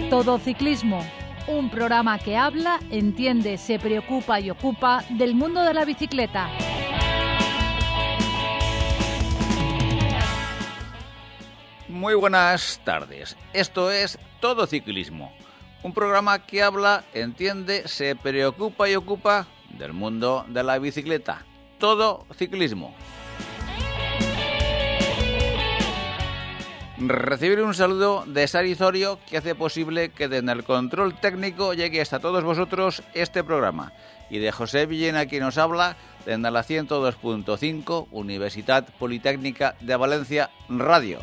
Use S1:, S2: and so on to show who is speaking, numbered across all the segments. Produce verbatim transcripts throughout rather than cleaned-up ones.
S1: Todo Ciclismo, un programa que habla, entiende, se preocupa y ocupa del mundo de la bicicleta.
S2: Muy buenas tardes. Esto es Todo Ciclismo, un programa que habla, entiende, se preocupa y ocupa del mundo de la bicicleta. Todo Ciclismo. Recibir un saludo de Sari Zorio, que hace posible que desde el control técnico llegue hasta todos vosotros este programa, y de José Villena, quien nos habla desde la ciento dos punto cinco Universidad Politécnica de Valencia Radio.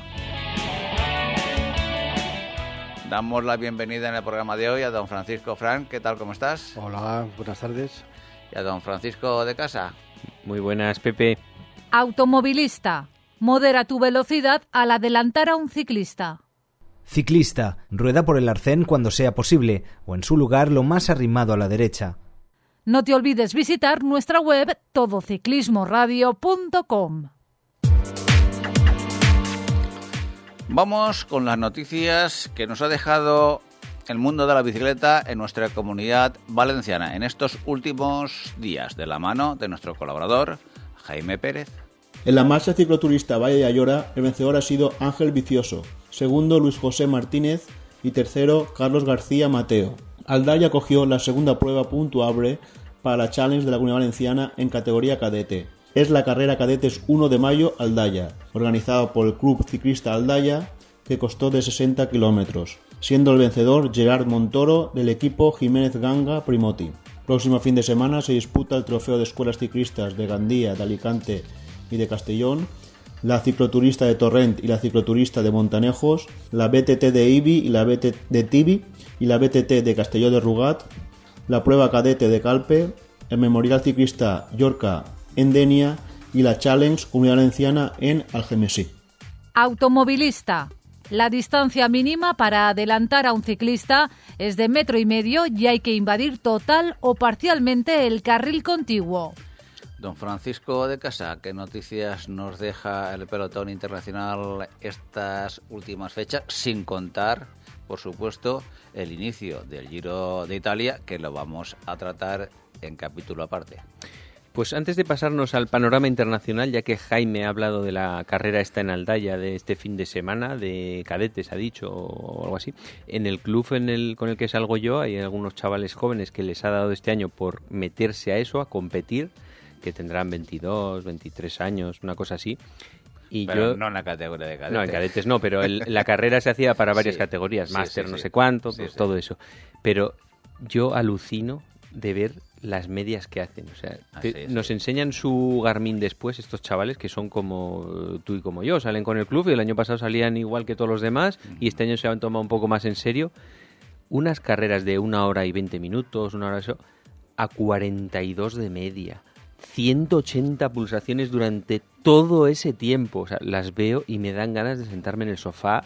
S2: Damos la bienvenida en el programa de hoy a don Francisco Fran. ¿Qué tal, cómo estás?
S3: Hola, buenas tardes.
S2: Y a don Francisco de Casa.
S4: Muy buenas, Pepe.
S1: Automovilista. Modera tu velocidad al adelantar a un ciclista.
S5: Ciclista. Rueda por el arcén cuando sea posible, o en su lugar lo más arrimado a la derecha.
S1: No te olvides visitar nuestra web todo ciclismo radio punto com.
S2: Vamos con las noticias que nos ha dejado el mundo de la bicicleta en nuestra comunidad valenciana en estos últimos días, de la mano de nuestro colaborador Jaime Pérez.
S6: En la marcha cicloturista Valle de Ayora, el vencedor ha sido Ángel Vicioso, segundo Luis José Martínez y tercero Carlos García Mateo. Aldaya cogió la segunda prueba puntuable para la Challenge de la Comunidad Valenciana en categoría cadete. Es la carrera Cadetes uno de mayo Aldaya, organizada por el Club Ciclista Aldaya, que costó de sesenta kilómetros, siendo el vencedor Gerard Montoro del equipo Jiménez Ganga Primoti. Próximo fin de semana se disputa el trofeo de escuelas ciclistas de Gandía, de Alicante y de Castellón, la cicloturista de Torrent y la cicloturista de Montanejos, la B T T de Ibi y la B T T de Tibi y la B T T de Castelló de Rugat, la prueba cadete de Calpe, el memorial ciclista Llorca en Denia y la Challenge Comunidad Valenciana en Algemesí.
S1: Automovilista. La distancia mínima para adelantar a un ciclista es de metro y medio y hay que invadir total o parcialmente el carril contiguo.
S2: Don Francisco de Casa, ¿qué noticias nos deja el pelotón internacional estas últimas fechas? Sin contar, por supuesto, el inicio del Giro de Italia, que lo vamos a tratar en capítulo aparte.
S4: Pues antes de pasarnos al panorama internacional, ya que Jaime ha hablado de la carrera esta en Aldaya de este fin de semana, de cadetes ha dicho, o algo así, en el club en el, con el que salgo yo hay algunos chavales jóvenes que les ha dado este año por meterse a eso, a competir, que tendrán veintidós, veintitrés años, una cosa así. Y
S2: pero
S4: yo,
S2: no en la categoría de cadetes.
S4: No, en cadetes no, pero el, la carrera se hacía para varias sí, categorías,
S2: sí,
S4: máster,
S2: sí,
S4: no
S2: sí.
S4: sé cuánto,
S2: sí,
S4: pues
S2: sí.
S4: todo eso. Pero yo alucino de ver las medias que hacen. O sea,
S2: ah,
S4: te,
S2: sí, sí.
S4: nos enseñan su Garmin después, estos chavales que son como tú y como yo, salen con el club y el año pasado salían igual que todos los demás uh-huh. y este año se han tomado un poco más en serio. Unas carreras de una hora y veinte minutos, una hora eso, a cuarenta y dos de media. ciento ochenta pulsaciones durante todo ese tiempo. O sea, las veo y me dan ganas de sentarme en el sofá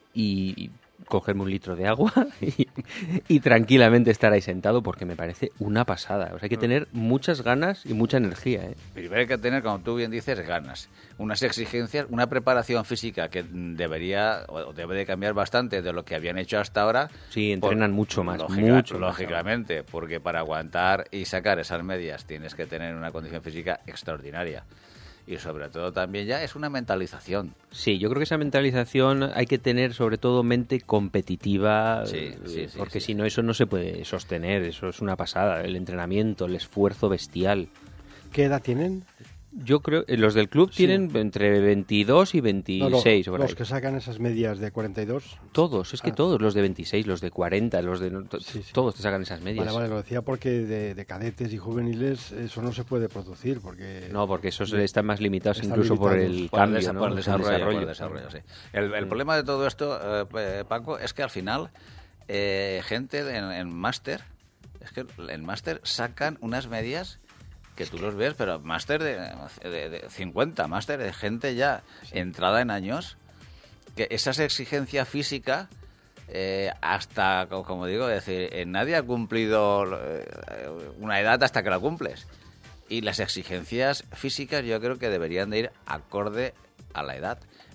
S4: y cogerme un litro de agua y, y tranquilamente estar ahí sentado porque me parece una pasada. O sea, hay que tener muchas ganas y mucha energía, ¿eh?
S2: Primero hay que tener, como tú bien dices, ganas, unas exigencias, una preparación física que debería o debe de cambiar bastante de lo que habían hecho hasta ahora.
S4: Sí, entrenan
S2: por,
S4: mucho más,
S2: lógica,
S4: mucho
S2: lógicamente,
S4: más.
S2: Porque para aguantar y sacar esas medias tienes que tener una condición física extraordinaria. Y sobre todo también ya es una mentalización.
S4: Sí, yo creo que esa mentalización hay que tener sobre todo mente competitiva,
S2: sí, sí, sí,
S4: porque
S2: sí.
S4: si no eso no se puede sostener, eso es una pasada, el entrenamiento, el esfuerzo bestial.
S3: ¿Qué edad tienen?
S4: Yo creo que los del club sí. tienen entre veintidós y veintiséis.
S3: No, no, los que sacan esas medias de cuarenta y dos.
S4: Todos, es que
S3: ah.
S4: todos, los de veintiséis, los de cuarenta, los de sí, sí. todos te sacan esas medias.
S3: Vale, vale, lo decía porque de, de cadetes y juveniles eso no se puede producir. porque
S4: No, porque esos de, están más limitados
S3: están
S4: incluso
S3: limitados.
S4: por el
S2: por
S4: cambio,
S2: el,
S4: ¿no?
S2: por el desarrollo.
S4: el desarrollo.
S2: Por el desarrollo sí. El, el problema de todo esto, eh, Paco, es que al final eh, gente en, en máster, es que en máster sacan unas medias que tú los ves, pero máster de, de, de cincuenta, máster de gente ya sí. entrada en años, que esa exigencia física, eh, hasta, como digo, es decir, eh, nadie ha cumplido eh, una edad hasta que la cumples. Y las exigencias físicas yo creo que deberían de ir acorde a la edad.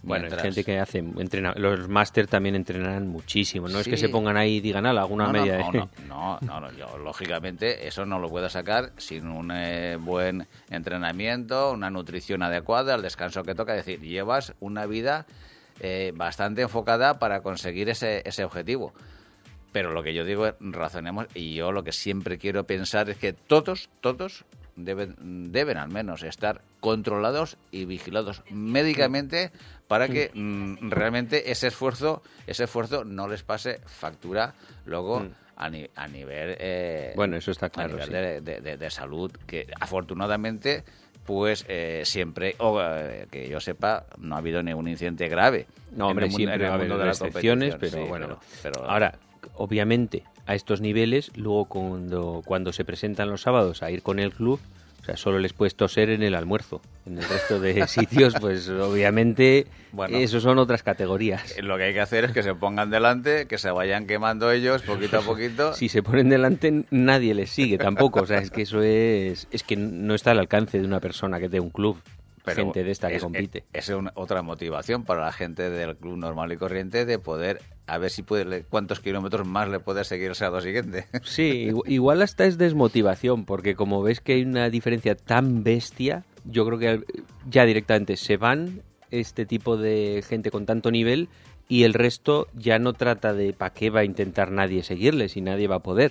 S4: Bueno,
S2: Mientras...
S4: hay gente que hace, entrena, los máster también entrenarán muchísimo, no
S2: Sí.
S4: es que se pongan ahí y digan, ala, alguna
S2: no,
S4: media.
S2: No,
S4: de...
S2: no, no, no, no, yo lógicamente eso no lo puedo sacar sin un eh, buen entrenamiento, una nutrición adecuada, el descanso que toca. Es decir, llevas una vida eh, bastante enfocada para conseguir ese, ese objetivo. Pero lo que yo digo es, razonemos, y yo lo que siempre quiero pensar es que todos, todos deben, deben al menos estar controlados y vigilados médicamente para que mm, realmente ese esfuerzo, ese esfuerzo no les pase factura luego mm. a, ni, a nivel, eh,
S4: bueno, eso está claro,
S2: a nivel
S4: sí.
S2: de, de, de, de salud, que afortunadamente pues eh, siempre, o eh, que yo sepa, no ha habido ningún incidente grave.
S4: No, hombre,
S2: en el,
S4: siempre
S2: en el
S4: va a haber
S2: mundo de la
S4: excepciones, pero
S2: sí,
S4: bueno.
S2: Pero, pero,
S4: ahora, obviamente, a estos niveles, luego cuando, cuando se presentan los sábados a ir con el club, o sea, solo les puedes toser en el almuerzo. En el resto de sitios, pues obviamente, bueno, eso son otras categorías.
S2: Lo que hay que hacer es que se pongan delante, que se vayan quemando ellos poquito a poquito.
S4: Si se ponen delante, nadie les sigue tampoco. O sea, es que eso es, es que no está al alcance de una persona que tenga un club. Pero gente de esta que
S2: es,
S4: compite.
S2: Es, es una, otra motivación para la gente del club normal y corriente de poder a ver si puede cuántos kilómetros más le puede seguir el sábado siguiente.
S4: Sí, igual hasta es desmotivación, porque como ves que hay una diferencia tan bestia, yo creo que ya directamente se van este tipo de gente con tanto nivel y el resto ya no trata de para qué va a intentar nadie seguirle si nadie va a poder.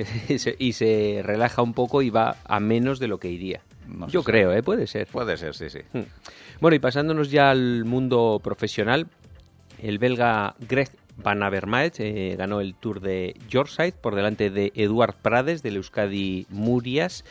S4: Y se relaja un poco y va a menos de lo que iría. No Yo creo, ¿eh? Puede ser.
S2: Puede ser, sí, sí.
S4: Bueno, y pasándonos ya al mundo profesional, el belga Greg Van Avermaet eh, ganó el Tour de Yorkshire por delante de Eduard Prades del Euskadi Murias.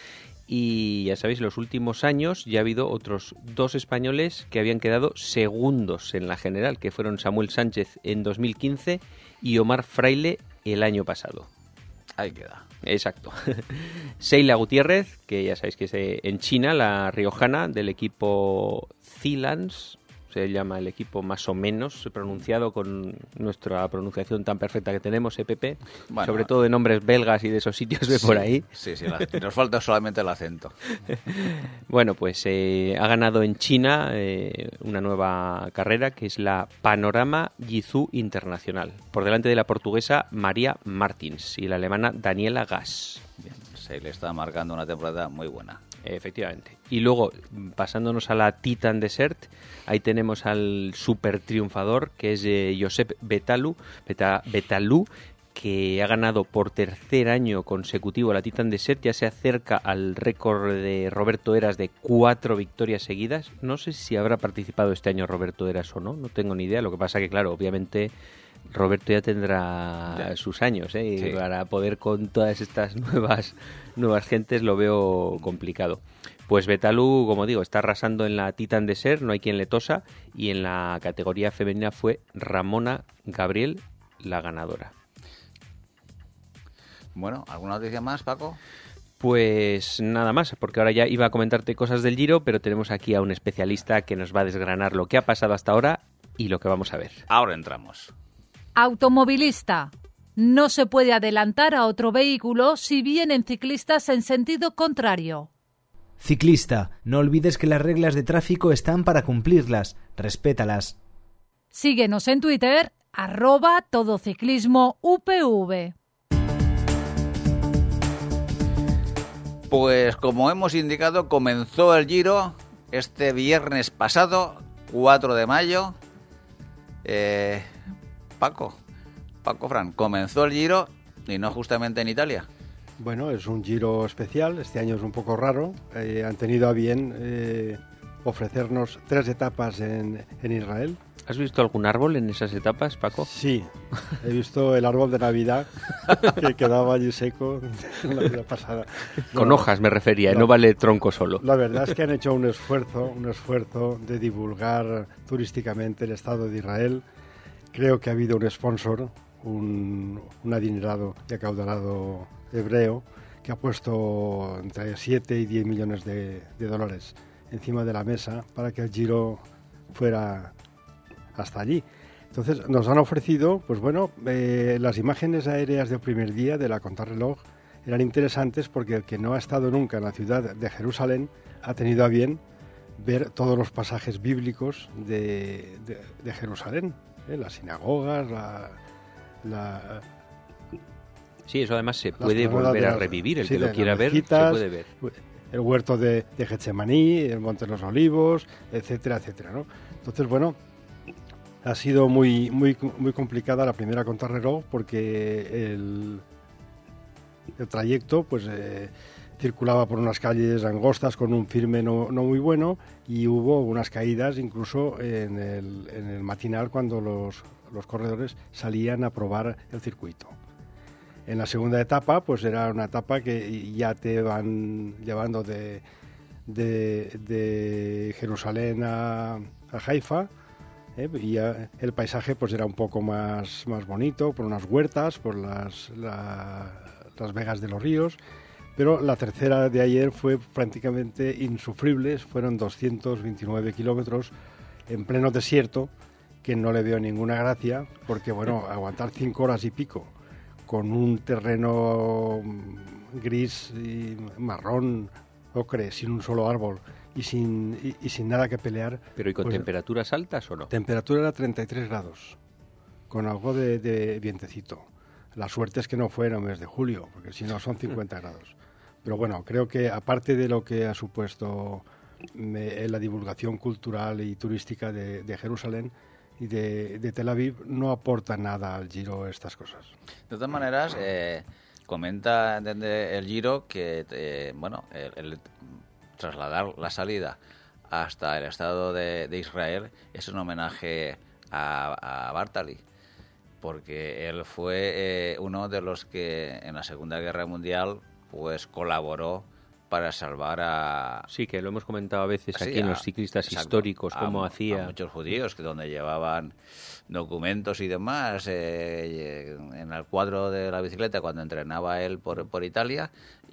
S4: Y ya sabéis, en los últimos años ya ha habido otros dos españoles que habían quedado segundos en la general, que fueron Samuel Sánchez en dos mil quince y Omar Fraile el año pasado.
S2: Ahí queda.
S4: Exacto. Seila Gutiérrez, que ya sabéis que es en China, la riojana del equipo Zilans, se llama el equipo más o menos pronunciado con nuestra pronunciación tan perfecta que tenemos, E P P, bueno, sobre todo de nombres belgas y de esos sitios de
S2: sí,
S4: por ahí.
S2: Sí, sí, la, nos falta solamente el acento.
S4: Bueno, pues eh, ha ganado en China eh, una nueva carrera que es la Panorama Yizhou Internacional, por delante de la portuguesa María Martins y la alemana Daniela Gas.
S2: Bien, se le está marcando una temporada muy buena.
S4: Efectivamente. Y luego, pasándonos a la Titan Desert, ahí tenemos al super triunfador, que es eh, Josep Betalú, Beta, Betalú, que ha ganado por tercer año consecutivo la Titan Desert, ya se acerca al récord de Roberto Heras de cuatro victorias seguidas. No sé si habrá participado este año Roberto Heras o no, no tengo ni idea. Lo que pasa que, claro, obviamente Roberto ya tendrá ya. sus años, ¿eh? Sí. Y para poder con todas estas nuevas nuevas gentes lo veo complicado. Pues Betalú, como digo, está arrasando en la Titan Desert, no hay quien le tosa, y en la categoría femenina fue Ramona Gabriel la ganadora.
S2: Bueno, ¿alguna noticia más, Paco?
S4: Pues nada más, porque ahora ya iba a comentarte cosas del Giro, pero tenemos aquí a un especialista que nos va a desgranar lo que ha pasado hasta ahora y lo que vamos a ver.
S2: Ahora entramos.
S1: Automovilista. No se puede adelantar a otro vehículo si vienen ciclistas en sentido contrario.
S5: Ciclista, no olvides que las reglas de tráfico están para cumplirlas. Respétalas.
S1: Síguenos en Twitter, arroba todociclismo U P V.
S2: Pues como hemos indicado, comenzó el Giro este viernes pasado, cuatro de mayo. Eh, Paco, Paco Fran, comenzó el Giro y no justamente en Italia.
S3: Bueno, es un Giro especial, este año es un poco raro. Eh, han tenido a bien eh, ofrecernos tres etapas en, en Israel.
S4: ¿Has visto algún árbol en esas etapas, Paco?
S3: Sí, he visto el árbol de Navidad que quedaba allí seco la vida pasada. No,
S4: Con hojas me refería, no, no vale tronco solo.
S3: La verdad es que han hecho un esfuerzo, un esfuerzo de divulgar turísticamente el Estado de Israel. Creo que ha habido un sponsor, un, un adinerado y acaudalado hebreo que ha puesto entre siete y diez millones de, de dólares encima de la mesa para que el Giro fuera hasta allí. Entonces nos han ofrecido, pues bueno, eh, las imágenes aéreas del primer día de la contrarreloj eran interesantes porque el que no ha estado nunca en la ciudad de Jerusalén ha tenido a bien ver todos los pasajes bíblicos de, de, de Jerusalén, ¿eh? Las sinagogas, la, la...
S4: Sí, eso además se puede volver a revivir, el
S3: sí,
S4: que lo quiera ver, se puede ver.
S3: El huerto de, de Getsemaní, el Monte de los Olivos, etcétera, etcétera, ¿no? Entonces, bueno, ha sido muy, muy, muy complicada la primera contrarreloj porque el, el trayecto, pues, eh, circulaba por unas calles angostas con un firme no, no muy bueno y hubo unas caídas incluso en el, en el matinal cuando los, los corredores salían a probar el circuito. En la segunda etapa, pues era una etapa que ya te van llevando de, de, de Jerusalén a, a Haifa, ¿eh? Y ya el paisaje pues era un poco más, más bonito, por unas huertas, por las, la, las vegas de los ríos, pero la tercera de ayer fue prácticamente insufrible, fueron doscientos veintinueve kilómetros en pleno desierto, que no le veo ninguna gracia, porque bueno, aguantar cinco horas y pico con un terreno gris y marrón, ocre, sin un solo árbol y sin, y, y sin nada que pelear.
S4: ¿Pero y con
S3: pues,
S4: temperaturas altas o no?
S3: Temperatura era treinta y tres grados, con algo de, de vientecito. La suerte es que no fue en el mes de julio, porque si no son cincuenta grados. Pero bueno, creo que aparte de lo que ha supuesto me, la divulgación cultural y turística de, de Jerusalén, y de, de Tel Aviv, no aporta nada al Giro estas cosas.
S2: De todas maneras, eh, comenta desde el Giro que, eh, bueno, el, el trasladar la salida hasta el Estado de, de Israel es un homenaje a, a Bartali, porque él fue eh, uno de los que en la Segunda Guerra Mundial pues colaboró para salvar a...
S4: Sí, que lo hemos comentado a veces
S2: sí,
S4: aquí en
S2: a,
S4: los ciclistas
S2: exacto,
S4: históricos, cómo
S2: a,
S4: hacía...
S2: a muchos judíos, que donde llevaban documentos y demás, eh, en el cuadro de la bicicleta cuando entrenaba él por, por Italia,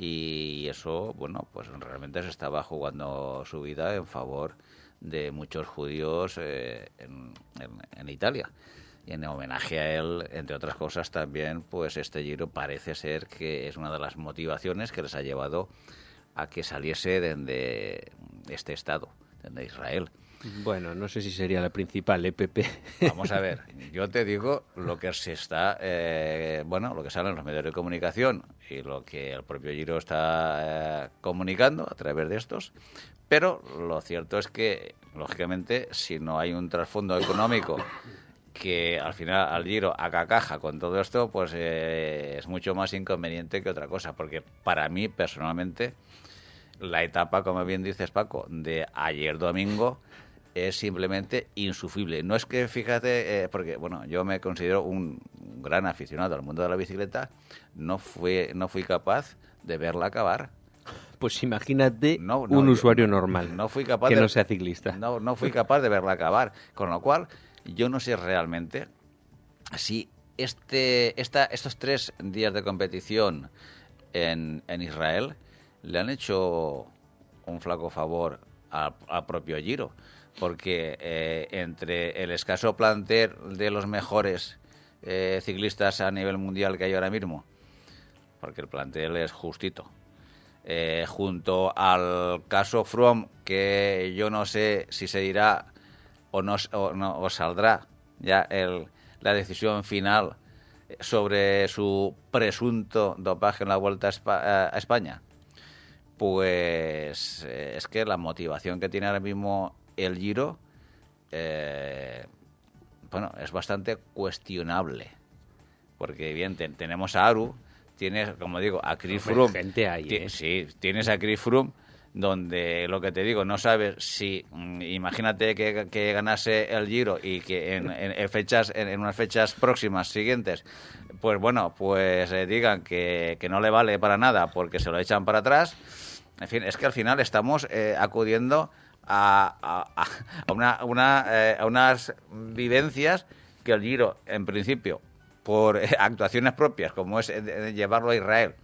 S2: y eso, bueno, pues realmente se estaba jugando su vida en favor de muchos judíos eh, en, en, en Italia. Y en homenaje a él, entre otras cosas, también, pues este Giro parece ser que es una de las motivaciones que les ha llevado a que saliese de este estado, de Israel.
S4: Bueno, no sé si sería la principal, ¿eh, Pepe?
S2: Vamos a ver, yo te digo lo que se está, eh, bueno, lo que sale en los medios de comunicación y lo que el propio Giro está eh, comunicando a través de estos, pero lo cierto es que, lógicamente, si no hay un trasfondo económico que al final al Giro haga caja con todo esto, pues eh, es mucho más inconveniente que otra cosa, porque para mí, personalmente, la etapa, como bien dices, Paco, de ayer domingo es simplemente insufrible. No es que, fíjate, eh, porque, bueno, yo me considero un gran aficionado al mundo de la bicicleta, no fui, no fui capaz de verla acabar.
S4: Pues imagínate
S2: no, no,
S4: un
S2: yo,
S4: usuario normal
S2: no fui capaz
S4: que
S2: de,
S4: no sea ciclista.
S2: No, no fui capaz de verla acabar, con lo cual yo no sé realmente si este, esta, estos tres días de competición en, en Israel le han hecho un flaco favor al, al propio Giro, porque eh, entre el escaso plantel de los mejores eh, ciclistas a nivel mundial que hay ahora mismo, porque el plantel es justito, eh, junto al caso Froome, que yo no sé si se dirá o no, o no o saldrá ya el, la decisión final sobre su presunto dopaje en la Vuelta a, Espa, a España, pues eh, es que la motivación que tiene ahora mismo el Giro, eh, bueno, es bastante cuestionable, porque bien, te, tenemos a Aru, tienes, como digo, a Chris Froome,
S4: gente hay, ¿eh?
S2: Sí, tienes a Chris Froome, donde lo que te digo, no sabes si, imagínate que, que ganase el Giro y que en, en, en fechas en, en unas fechas próximas siguientes, pues bueno, pues eh, digan que, que no le vale para nada porque se lo echan para atrás. En fin, es que al final estamos eh, acudiendo a, a, a, una, una, eh, a unas vivencias que el Giro, en principio, por eh, actuaciones propias, como es eh, llevarlo a Israel,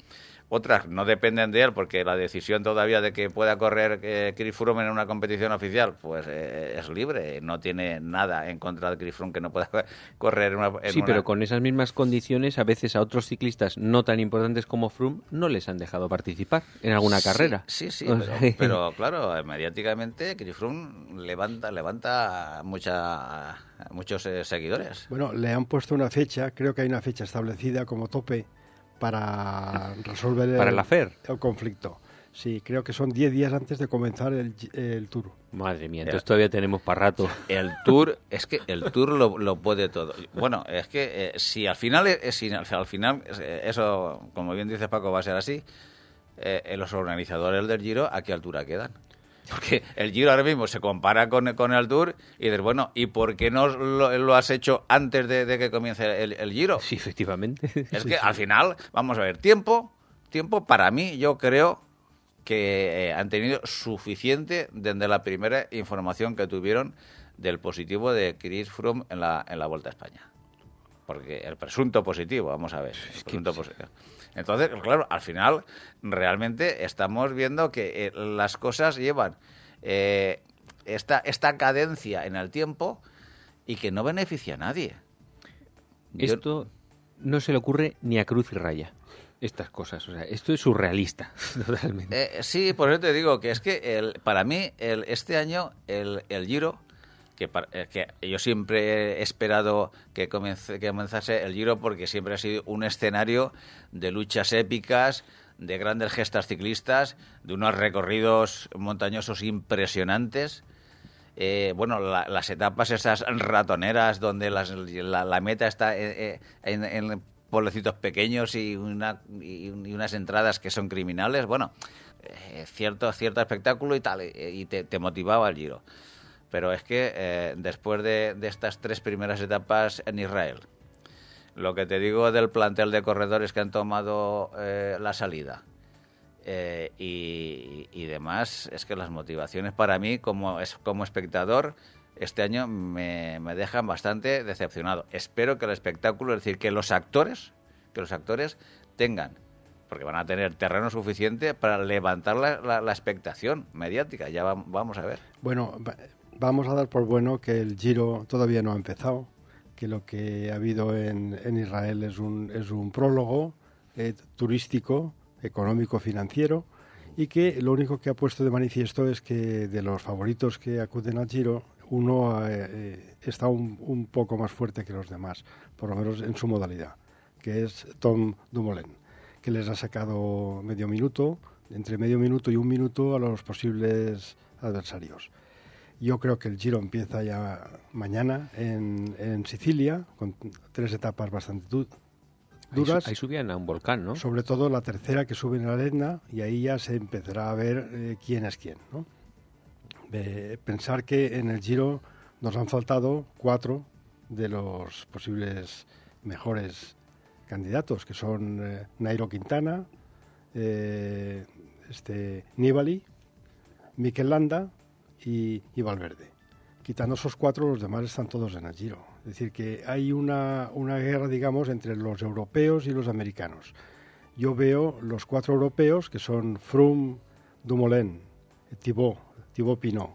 S2: otras no dependen de él, porque la decisión todavía de que pueda correr eh, Chris Froome en una competición oficial, pues eh, es libre, no tiene nada en contra de Chris Froome que no pueda correr en una... En
S4: sí,
S2: una...
S4: pero con esas mismas condiciones, a veces a otros ciclistas no tan importantes como Froome no les han dejado participar en alguna
S2: sí,
S4: carrera.
S2: Sí, sí,
S4: o
S2: pero,
S4: sea...
S2: pero claro, mediáticamente Chris Froome levanta, levanta mucha, muchos eh, seguidores.
S3: Bueno, le han puesto una fecha, creo que hay una fecha establecida como tope para resolver el,
S4: para la F E R.
S3: el conflicto. Sí, creo que son diez días antes de comenzar el, el Tour.
S4: Madre mía, entonces todavía tenemos para rato.
S2: El Tour, es que el Tour lo, lo puede todo. Bueno, es que eh, si al final, eh, si al, al final eh, eso, como bien dice Paco, va a ser así, eh, los organizadores del Giro, ¿a qué altura quedan? Porque el Giro ahora mismo se compara con, con el Tour y dices, bueno, ¿y por qué no lo, lo has hecho antes de, de que comience el, el Giro?
S4: Sí, efectivamente.
S2: Es
S4: sí,
S2: que
S4: sí.
S2: al final, vamos a ver, tiempo, tiempo para mí, yo creo que eh, han tenido suficiente desde la primera información que tuvieron del positivo de Chris Froome en la, en la Vuelta a España. Porque el presunto positivo, vamos a ver, el presunto positivo. Entonces, claro, al final realmente estamos viendo que eh, las cosas llevan eh, esta, esta cadencia en el tiempo y que no beneficia a nadie.
S4: Esto Yo... no se le ocurre ni a Cruz y Raya, estas cosas. O sea, esto es surrealista, totalmente.
S2: Eh, sí, por eso te digo que es que el, para mí el, este año el, el Giro... Que, que yo siempre he esperado que, comence, que comenzase el Giro porque siempre ha sido un escenario de luchas épicas, de grandes gestas ciclistas, de unos recorridos montañosos impresionantes. Eh, bueno, la, las etapas esas ratoneras donde las, la, la meta está en, en, en pueblecitos pequeños y, una, y, y unas entradas que son criminales. Bueno, eh, cierto, cierto espectáculo y tal, y, y te, te motivaba el Giro. Pero es que eh, después de, de estas tres primeras etapas en Israel, lo que te digo del plantel de corredores que han tomado eh, la salida eh, y, y demás, es que las motivaciones para mí como, es, como espectador este año me, me dejan bastante decepcionado. Espero que el espectáculo, es decir, que los actores, que los actores tengan, porque van a tener terreno suficiente para levantar la, la, la expectación mediática. Ya va, vamos a ver.
S3: Bueno, vamos a dar por bueno que el Giro todavía no ha empezado, que lo que ha habido en, en Israel es un, es un prólogo eh, turístico, económico, financiero, y que lo único que ha puesto de manifiesto es que de los favoritos que acuden al Giro, uno eh, está un, un poco más fuerte que los demás, por lo menos en su modalidad, que es Tom Dumoulin, que les ha sacado medio minuto, entre medio minuto y un minuto a los posibles adversarios. Yo creo que el Giro empieza ya mañana en, en Sicilia, con tres etapas bastante du duras.
S4: Ahí, ahí subían a un volcán, ¿no?
S3: Sobre todo la tercera, que suben a la Etna, y ahí ya se empezará a ver eh, quién es quién, ¿no? De pensar que en el Giro nos han faltado cuatro de los posibles mejores candidatos, que son eh, Nairo Quintana, eh, este, Nibali, Mikel Landa y, y Valverde. Quitando esos cuatro, los demás están todos en el Giro. Es decir, que hay una, una guerra, digamos, entre los europeos y los americanos. Yo veo los cuatro europeos, que son Froome, Dumoulin, Thibaut, Thibaut Pinot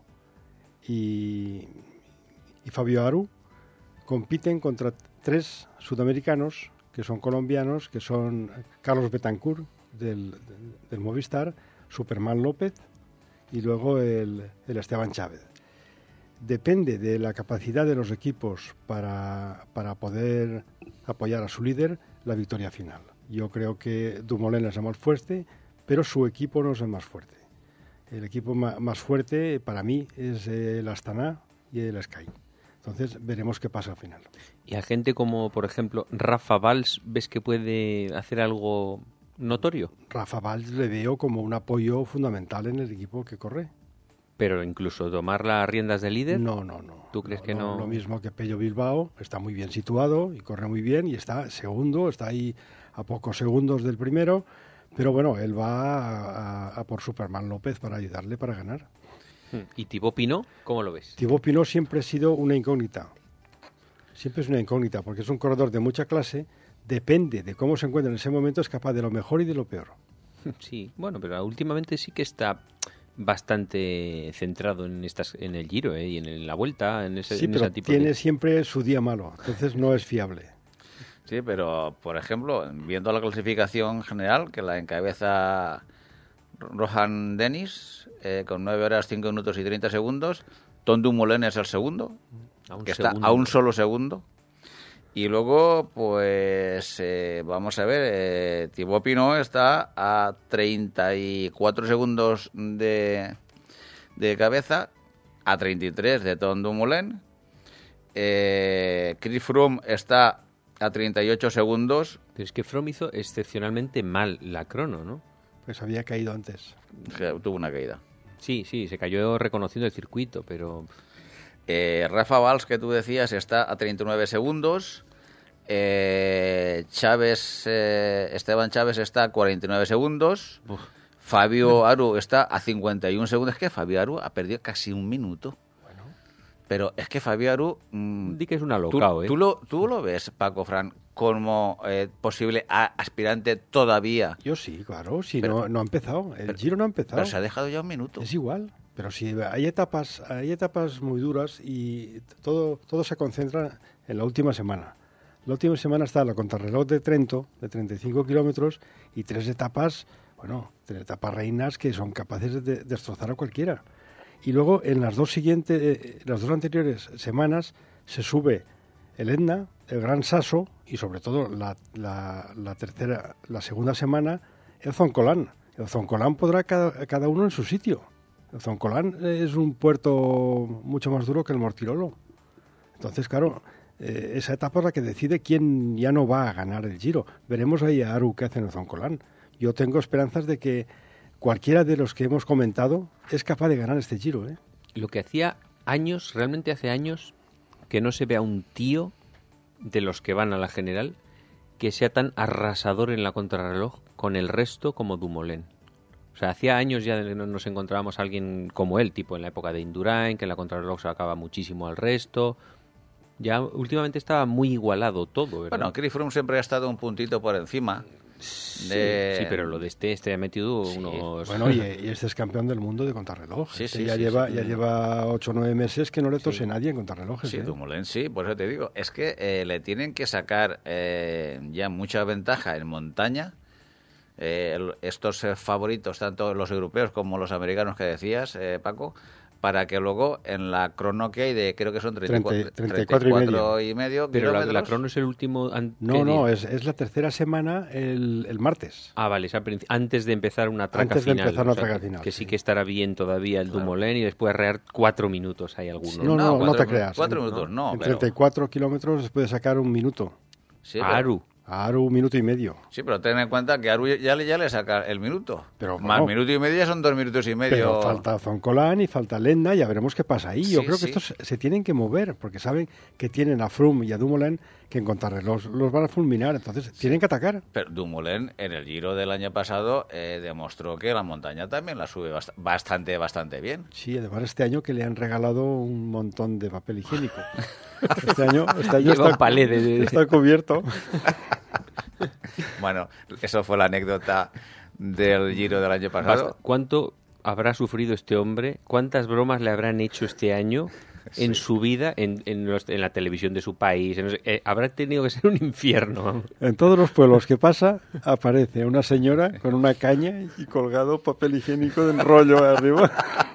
S3: y, y Fabio Aru, compiten contra tres sudamericanos, que son colombianos, que son Carlos Betancourt, del, del, del Movistar, Superman López y luego el, el Esteban Chávez. Depende de la capacidad de los equipos para, para poder apoyar a su líder la victoria final. Yo creo que Dumoulin es el más fuerte, pero su equipo no es el más fuerte. El equipo ma, más fuerte para mí es el Astana y el Sky. Entonces veremos qué pasa al final.
S4: Y a gente como, por ejemplo, Rafa Valls, ¿ves que puede hacer algo notorio?
S3: Rafa Valls le veo como un apoyo fundamental en el equipo que corre.
S4: Pero incluso tomar las riendas de líder.
S3: No, no, no.
S4: ¿Tú crees
S3: no,
S4: que no?
S3: no? Lo mismo que Pello Bilbao, está muy bien situado y corre muy bien y está segundo, está ahí a pocos segundos del primero, pero bueno, él va a, a, a por Superman López para ayudarle para ganar.
S4: ¿Y Thibaut Pinot, cómo lo ves?
S3: Thibaut Pinot siempre ha sido una incógnita. Siempre es una incógnita porque es un corredor de mucha clase, depende de cómo se encuentra en ese momento, es capaz de lo mejor y de lo peor.
S4: Sí, bueno, pero últimamente sí que está bastante centrado en estas en el Giro ¿eh? y en la Vuelta, en ese,
S3: sí,
S4: en
S3: pero
S4: ese tipo
S3: tiene
S4: de...
S3: siempre su día malo, entonces no es fiable.
S2: Sí, pero, por ejemplo, viendo la clasificación general, que la encabeza Rohan Dennis, eh, con nueve horas, cinco minutos y treinta segundos, Tom Dumoulin es el segundo,
S4: A un
S2: que
S4: segundo.
S2: está a un solo segundo. Y luego, pues, eh, vamos a ver, eh, Thibaut Pinot está a treinta y cuatro segundos de, de cabeza, a treinta y tres de Tom Dumoulin. Eh, Chris Froome está a treinta y ocho segundos.
S4: Pero es que Froome hizo excepcionalmente mal la crono, ¿no?
S3: Pues había caído antes.
S2: Que tuvo una caída.
S4: Sí, sí, se cayó reconociendo el circuito, pero...
S2: Eh, Rafa Valls, que tú decías, está a treinta y nueve segundos. Eh, Chávez, eh, Esteban Chávez está a cuarenta y nueve segundos.
S4: Uf.
S2: Fabio Aru está a cincuenta y un segundos. Es que Fabio Aru ha perdido casi un minuto.
S3: Bueno,
S2: Pero es que Fabio Aru... mmm,
S4: Di que es un
S2: tú,
S4: alocao, ¿eh?
S2: tú, lo, ¿Tú lo ves, Paco Fran, como eh, posible a- aspirante todavía?
S3: yo sí, claro, si
S2: Pero-
S3: no, no ha empezado, el
S2: pero-
S3: Giro no ha empezado.
S2: Pero se ha dejado ya un minuto.
S3: Es igual, pero si hay etapas, hay etapas muy duras y todo, todo se concentra en la última semana. La última semana está la contrarreloj de Trento, de treinta y cinco kilómetros, y tres etapas, bueno, tres etapas reinas que son capaces de destrozar a cualquiera. Y luego en las dos siguientes, eh, las dos anteriores semanas se sube el Etna, el Gran Sasso y sobre todo la, la, la tercera, la segunda semana el Zoncolán. El Zoncolán podrá cada, cada uno en su sitio. El Zoncolán es un puerto mucho más duro que el Mortirolo. Entonces, claro, eh, esa etapa es la que decide quién ya no va a ganar el Giro. Veremos ahí a Aru que hace en el Zoncolán. Yo tengo esperanzas de que cualquiera de los que hemos comentado es capaz de ganar este Giro, ¿eh?
S4: Lo que hacía años, realmente hace años, que no se vea un tío de los que van a la general que sea tan arrasador en la contrarreloj con el resto como Dumoulin. O sea, hacía años ya no nos encontrábamos a alguien como él, tipo en la época de Indurain, que en la contrarreloj sacaba muchísimo al resto. Ya últimamente estaba muy igualado todo, ¿verdad?
S2: Bueno, Chris Froome siempre ha estado un puntito por encima.
S4: sí,
S2: de-
S4: sí, pero lo de este, este ha metido
S2: Sí.
S4: unos...
S3: Bueno, y, y este es campeón del mundo de contrarreloj.
S2: Sí,
S3: Este
S2: sí,
S3: ya
S2: sí,
S3: lleva
S2: sí.
S3: ya lleva ocho o nueve meses que no le tose
S4: Sí.
S3: nadie en contrarrelojes.
S2: Sí,
S3: ¿eh?
S2: Dumoulin sí, por eso te digo. Es que eh, le tienen que sacar eh, ya mucha ventaja en montaña. Eh, el- estos eh, favoritos, tanto los europeos como los americanos que decías, eh, Paco, para que luego en la crono que hay de, creo que son treinta y cuatro,
S3: treinta y cuatro y
S2: treinta y cuatro y medio
S4: Pero la, la
S2: kilómetros.
S4: crono es el último... an-
S3: No,
S4: ¿qué
S3: no,
S4: día?
S3: es, es la tercera semana el, el martes.
S4: Ah, vale, es al princi- antes de empezar una traca
S3: Antes de
S4: final.
S3: empezar una
S4: o sea,
S3: traca
S4: que-
S3: final,
S4: Que sí
S3: sí.
S4: que estará bien todavía el Dumoulin y después arrear cuatro minutos hay algunos.
S3: No, no, no
S2: cuatro-
S3: te creas.
S2: Cuatro
S3: En-
S2: minutos, no.
S3: en
S2: pero-
S3: treinta y cuatro kilómetros puede sacar un minuto.
S2: sí,
S4: A
S2: pero-
S4: Aru.
S3: A Aru un minuto y medio.
S2: Sí, pero ten en cuenta que a Aru ya le, ya le saca el minuto.
S3: Pero,
S2: Más
S3: bueno,
S2: minuto y medio ya son dos minutos y medio.
S3: Pero falta Zoncolán y falta Lenda, ya veremos qué pasa ahí. Yo
S2: Sí,
S3: creo
S2: sí.
S3: que estos se tienen que mover, porque saben que tienen a Froome y a Dumoulin que en contrarreloj los, los van a fulminar, entonces tienen que atacar.
S2: Pero Dumoulin en el Giro del año pasado eh, demostró que la montaña también la sube bast- bastante, bastante bien.
S3: Sí, además este año que le han regalado un montón de papel higiénico. Este año, este año
S4: Lleva un
S3: está,
S4: palé de- de-
S3: está cubierto.
S2: Bueno, eso fue la anécdota del Giro del año pasado.
S4: Basta- ¿Cuánto habrá sufrido este hombre? ¿Cuántas bromas le habrán hecho este año en su vida, en, en, los- en la televisión de su país? En no sé- eh, habrá tenido que ser un infierno. vamos.
S3: En todos los pueblos que pasa aparece una señora con una caña y colgado papel higiénico de rollo arriba.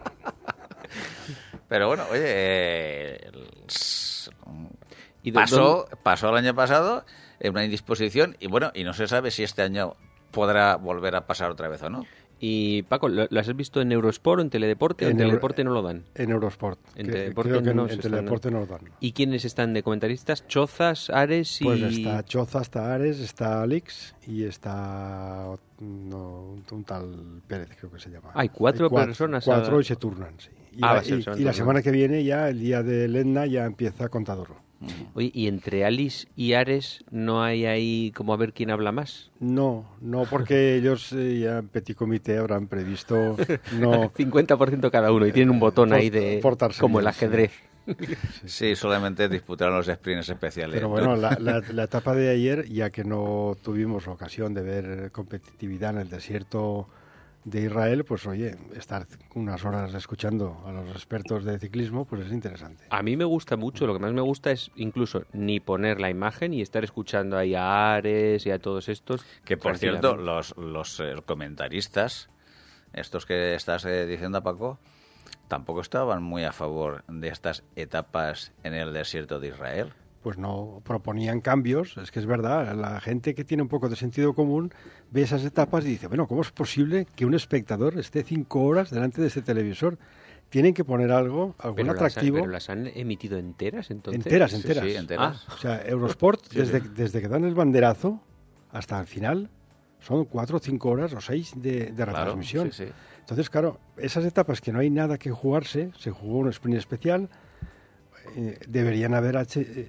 S2: Pero bueno, oye, eh, el- s-
S4: ¿Y dó-
S2: pasó, pasó el año pasado en una indisposición y bueno, y no se sabe si este año podrá volver a pasar otra vez o no.
S4: Y Paco, ¿lo- ¿las has visto en Eurosport o en Teledeporte? ¿O en
S3: En Euro-
S4: Teledeporte no lo dan?
S3: En Eurosport.
S4: En
S3: que-
S4: Teledeporte
S3: creo que en,
S4: no
S3: en
S4: se están-
S3: Teledeporte no lo dan.
S4: ¿Y quiénes están de comentaristas? Chozas, Ares y...
S3: Pues está Choza, está Ares, está Alix y está no, un, un tal Pérez, creo que se llama.
S4: Hay cuatro personas a-
S3: Cuatro y se turnan, sí. Y,
S4: Ah, va
S3: la,
S4: a ser,
S3: y-
S4: se van
S3: y la
S4: turnando.
S3: semana que viene ya, el día del Etna, ya empieza Contador.
S4: Oye, ¿y entre Alice y Ares no hay ahí como a ver quién habla más?
S3: No, no, porque ellos eh, ya en Petit Comité habrán previsto no
S4: cincuenta por ciento cada uno y tienen un botón ahí de...
S3: portarse
S4: como el
S3: bien, sí.
S4: ajedrez.
S2: Sí, solamente disputaron los sprints especiales.
S3: Pero bueno, la, la, la etapa de ayer, ya que no tuvimos ocasión de ver competitividad en el desierto de Israel, pues oye, estar unas horas escuchando a los expertos de ciclismo, pues es interesante.
S4: A mí me gusta mucho, lo que más me gusta es incluso ni poner la imagen y estar escuchando ahí a Ares y a todos estos.
S2: Que por cierto, los, los eh, comentaristas, estos que estás eh, diciendo, Paco, tampoco estaban muy a favor de estas etapas en el desierto de Israel.
S3: Pues no proponían cambios, es que es verdad, la gente que tiene un poco de sentido común ve esas etapas y dice, bueno, ¿cómo es posible que un espectador esté cinco horas delante de ese televisor? Tienen que poner algo, algún
S4: pero
S3: atractivo.
S4: Las, ¿Pero las han emitido enteras entonces?
S3: Enteras, enteras.
S2: Sí, sí, enteras.
S3: Ah. O sea, Eurosport,
S2: sí,
S3: desde,
S2: sí.
S3: desde que dan el banderazo hasta el final, son cuatro, cinco horas o seis de, de retransmisión.
S2: Claro, sí, sí.
S3: Entonces, claro, esas etapas que no hay nada que jugarse, se jugó un sprint especial, eh, deberían haber hecho, eh,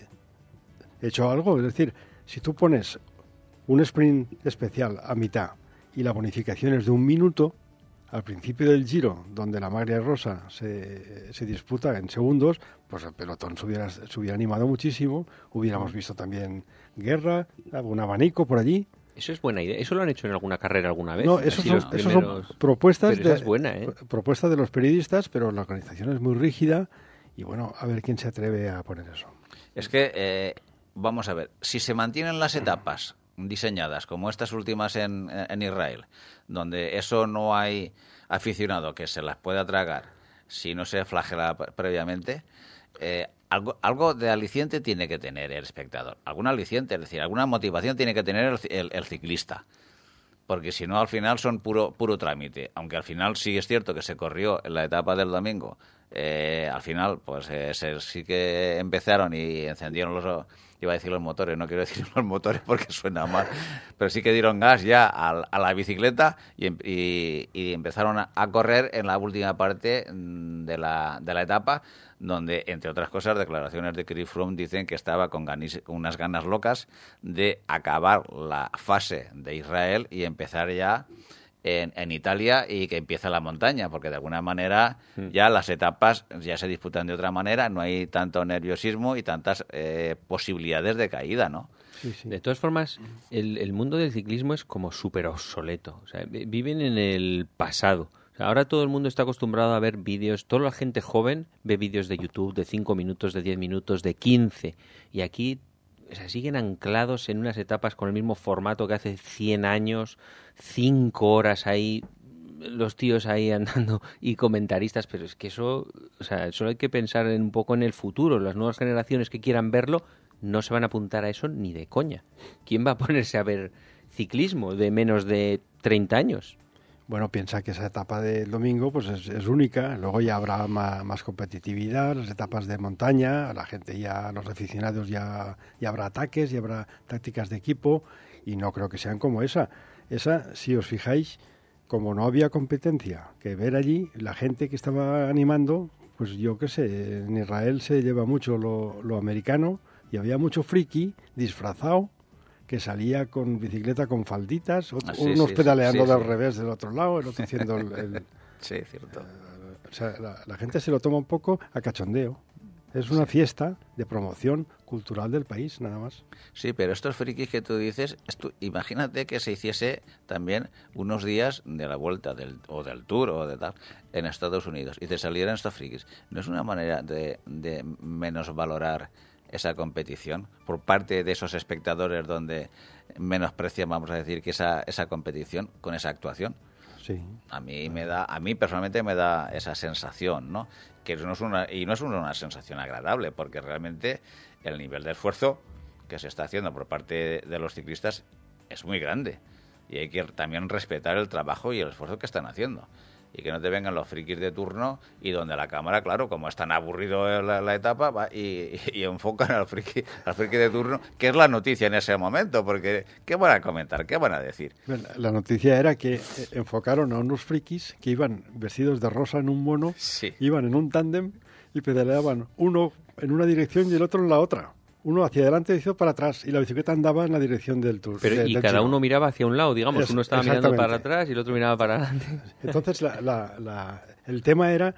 S3: hecho algo. Es decir, si tú pones un sprint especial a mitad y la bonificación es de un minuto, al principio del Giro, donde la maglia rosa se, se disputa en segundos, pues el pelotón se hubiera, se hubiera animado muchísimo, hubiéramos visto también guerra, algún abanico por allí.
S4: Eso es buena idea. ¿Eso lo han hecho en alguna carrera alguna vez?
S3: No, eso son,
S4: primeros...
S3: eso son propuestas,
S4: pero esa
S3: de,
S4: es buena, ¿eh?
S3: propuestas de los periodistas, pero la organización es muy rígida y bueno, a ver quién se atreve a poner eso.
S2: Es que, eh, vamos a ver, si se mantienen las etapas diseñadas como estas últimas en, en Israel, donde eso no hay aficionado que se las pueda tragar si no se flagela previamente, eh, algo, algo de aliciente tiene que tener el espectador, algún aliciente, es decir, alguna motivación tiene que tener el, el, el ciclista, porque si no al final son puro puro trámite, aunque al final sí es cierto que se corrió en la etapa del domingo, eh, al final pues eh, se, sí que empezaron y encendieron los, iba a decir los motores, no quiero decir los motores porque suena mal, pero sí que dieron gas ya a, a la bicicleta y, y, y empezaron a, a correr en la última parte de la, de la etapa, donde, entre otras cosas, declaraciones de Chris Froome dicen que estaba con, ganis, con unas ganas locas de acabar la fase de Israel y empezar ya en, en Italia y que empiece la montaña, porque de alguna manera ya las etapas ya se disputan de otra manera, no hay tanto nerviosismo y tantas eh, posibilidades de caída, ¿no?
S3: Sí, sí.
S4: De todas formas, el, el mundo del ciclismo es como súper obsoleto. O sea, viven en el pasado. Ahora todo el mundo está acostumbrado a ver vídeos, toda la gente joven ve vídeos de YouTube de cinco minutos, de diez minutos, de quince. Y aquí o sea, siguen anclados en unas etapas con el mismo formato que hace cien años, cinco horas ahí, los tíos ahí andando y comentaristas. Pero es que eso, o sea, solo hay que pensar en un poco en el futuro. Las nuevas generaciones que quieran verlo no se van a apuntar a eso ni de coña. ¿Quién va a ponerse a ver ciclismo de menos de treinta años?
S3: Bueno, piensa que esa etapa del domingo pues es, es única, luego ya habrá más, más competitividad, las etapas de montaña, la gente ya, los aficionados ya, ya habrá ataques, ya habrá tácticas de equipo y no creo que sean como esa. Esa, si os fijáis, como no había competencia que ver allí, la gente que estaba animando, pues yo qué sé, en Israel se lleva mucho lo, lo americano y había mucho friki disfrazado que salía con bicicleta con falditas, otro, ah, sí, unos sí, pedaleando sí, sí, del sí. revés del otro lado, el otro haciendo el... el
S2: sí, cierto.
S3: Eh, o sea, la, la gente se lo toma un poco a cachondeo. Es una fiesta de promoción cultural del país, nada más.
S2: Sí, pero estos frikis que tú dices, esto, imagínate que se hiciese también unos días de la vuelta del, o del tour o de tal en Estados Unidos y te salieran estos frikis. ¿No es una manera de, de menosvalorar esa competición por parte de esos espectadores donde menosprecian, vamos a decir, que esa esa competición con esa actuación?
S3: Sí.
S2: A mí me da, a mí personalmente me da esa sensación, ¿no? Que no es una y no es una, una sensación agradable, porque realmente el nivel de esfuerzo que se está haciendo por parte de los ciclistas es muy grande y hay que también respetar el trabajo y el esfuerzo que están haciendo. Y que no te vengan los frikis de turno y donde la cámara, claro, como es tan aburrido la, la etapa, va y, y, y enfocan al friki, al friki de turno, que es la noticia en ese momento, porque ¿qué van a comentar? ¿Qué van a decir?
S3: La noticia era que enfocaron a unos frikis que iban vestidos de rosa en un mono,
S2: sí.
S3: iban en un tándem y pedaleaban uno en una dirección y el otro en la otra. Uno hacia adelante y otro para atrás, y la bicicleta andaba en la dirección del tour.
S4: Pero,
S3: de,
S4: y
S3: del
S4: cada
S3: giro.
S4: uno miraba hacia un lado, digamos,
S3: es,
S4: uno estaba mirando para atrás y el otro miraba para adelante.
S3: Entonces, la, la, la, el tema era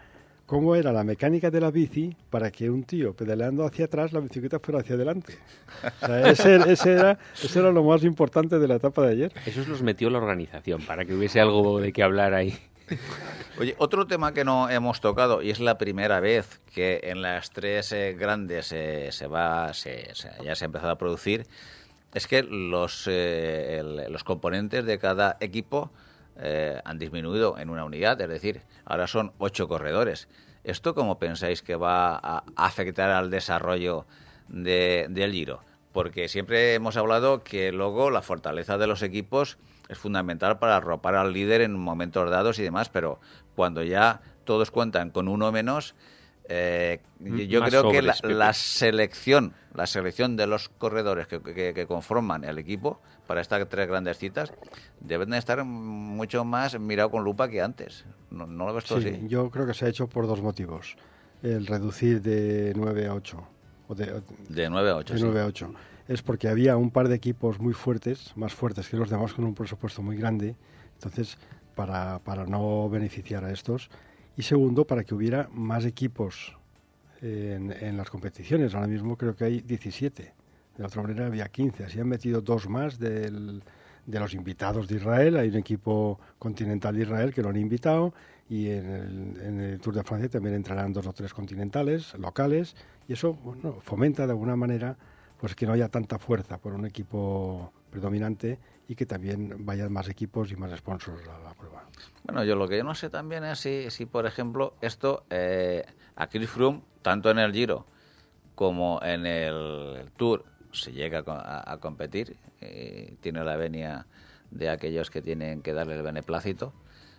S3: cómo era la mecánica de la bici para que un tío pedaleando hacia atrás la bicicleta fuera hacia adelante. O sea, ese, ese, era, ese era lo más importante de la etapa de ayer.
S4: Eso los metió la organización, para que hubiese algo de qué hablar ahí.
S2: Oye, otro tema que no hemos tocado, y es la primera vez que en las tres eh, grandes eh, se va, se, se, ya se ha empezado a producir, es que los, eh, el, los componentes de cada equipo eh, han disminuido en una unidad, es decir, ahora son ocho corredores. ¿Esto cómo pensáis que va a afectar al desarrollo de, del Giro? Porque siempre hemos hablado que luego la fortaleza de los equipos es fundamental para arropar al líder en momentos dados y demás, pero cuando ya todos cuentan con uno menos, eh, yo
S4: Más
S2: creo
S4: sobres,
S2: que la,
S4: Pepe.
S2: la selección la selección de los corredores que, que, que conforman el equipo para estas tres grandes citas deben de estar mucho más mirado con lupa que antes. ¿No, no lo ves tú
S3: Sí,
S2: así?
S3: yo creo que se ha hecho por dos motivos. El reducir de nueve a ocho. O de,
S2: De nueve a ocho,
S3: de
S2: sí.
S3: nueve a ocho. Es porque había un par de equipos muy fuertes, más fuertes que los demás, con un presupuesto muy grande. Entonces, para, para no beneficiar a estos. Y segundo, para que hubiera más equipos en, en las competiciones. Ahora mismo creo que hay diecisiete. De otra manera había quince. Así han metido dos más del, de los invitados de Israel. Hay un equipo continental de Israel que lo han invitado. Y en el, en el Tour de Francia también entrarán dos o tres continentales, locales. Y eso, bueno, fomenta de alguna manera pues que no haya tanta fuerza por un equipo predominante y que también vayan más equipos y más sponsors a la prueba.
S2: Bueno, yo lo que yo no sé también es si, si por ejemplo, esto eh, a Chris Froome, tanto en el Giro como en el Tour, se llega a, a competir, eh, tiene la venia de aquellos que tienen que darle el beneplácito,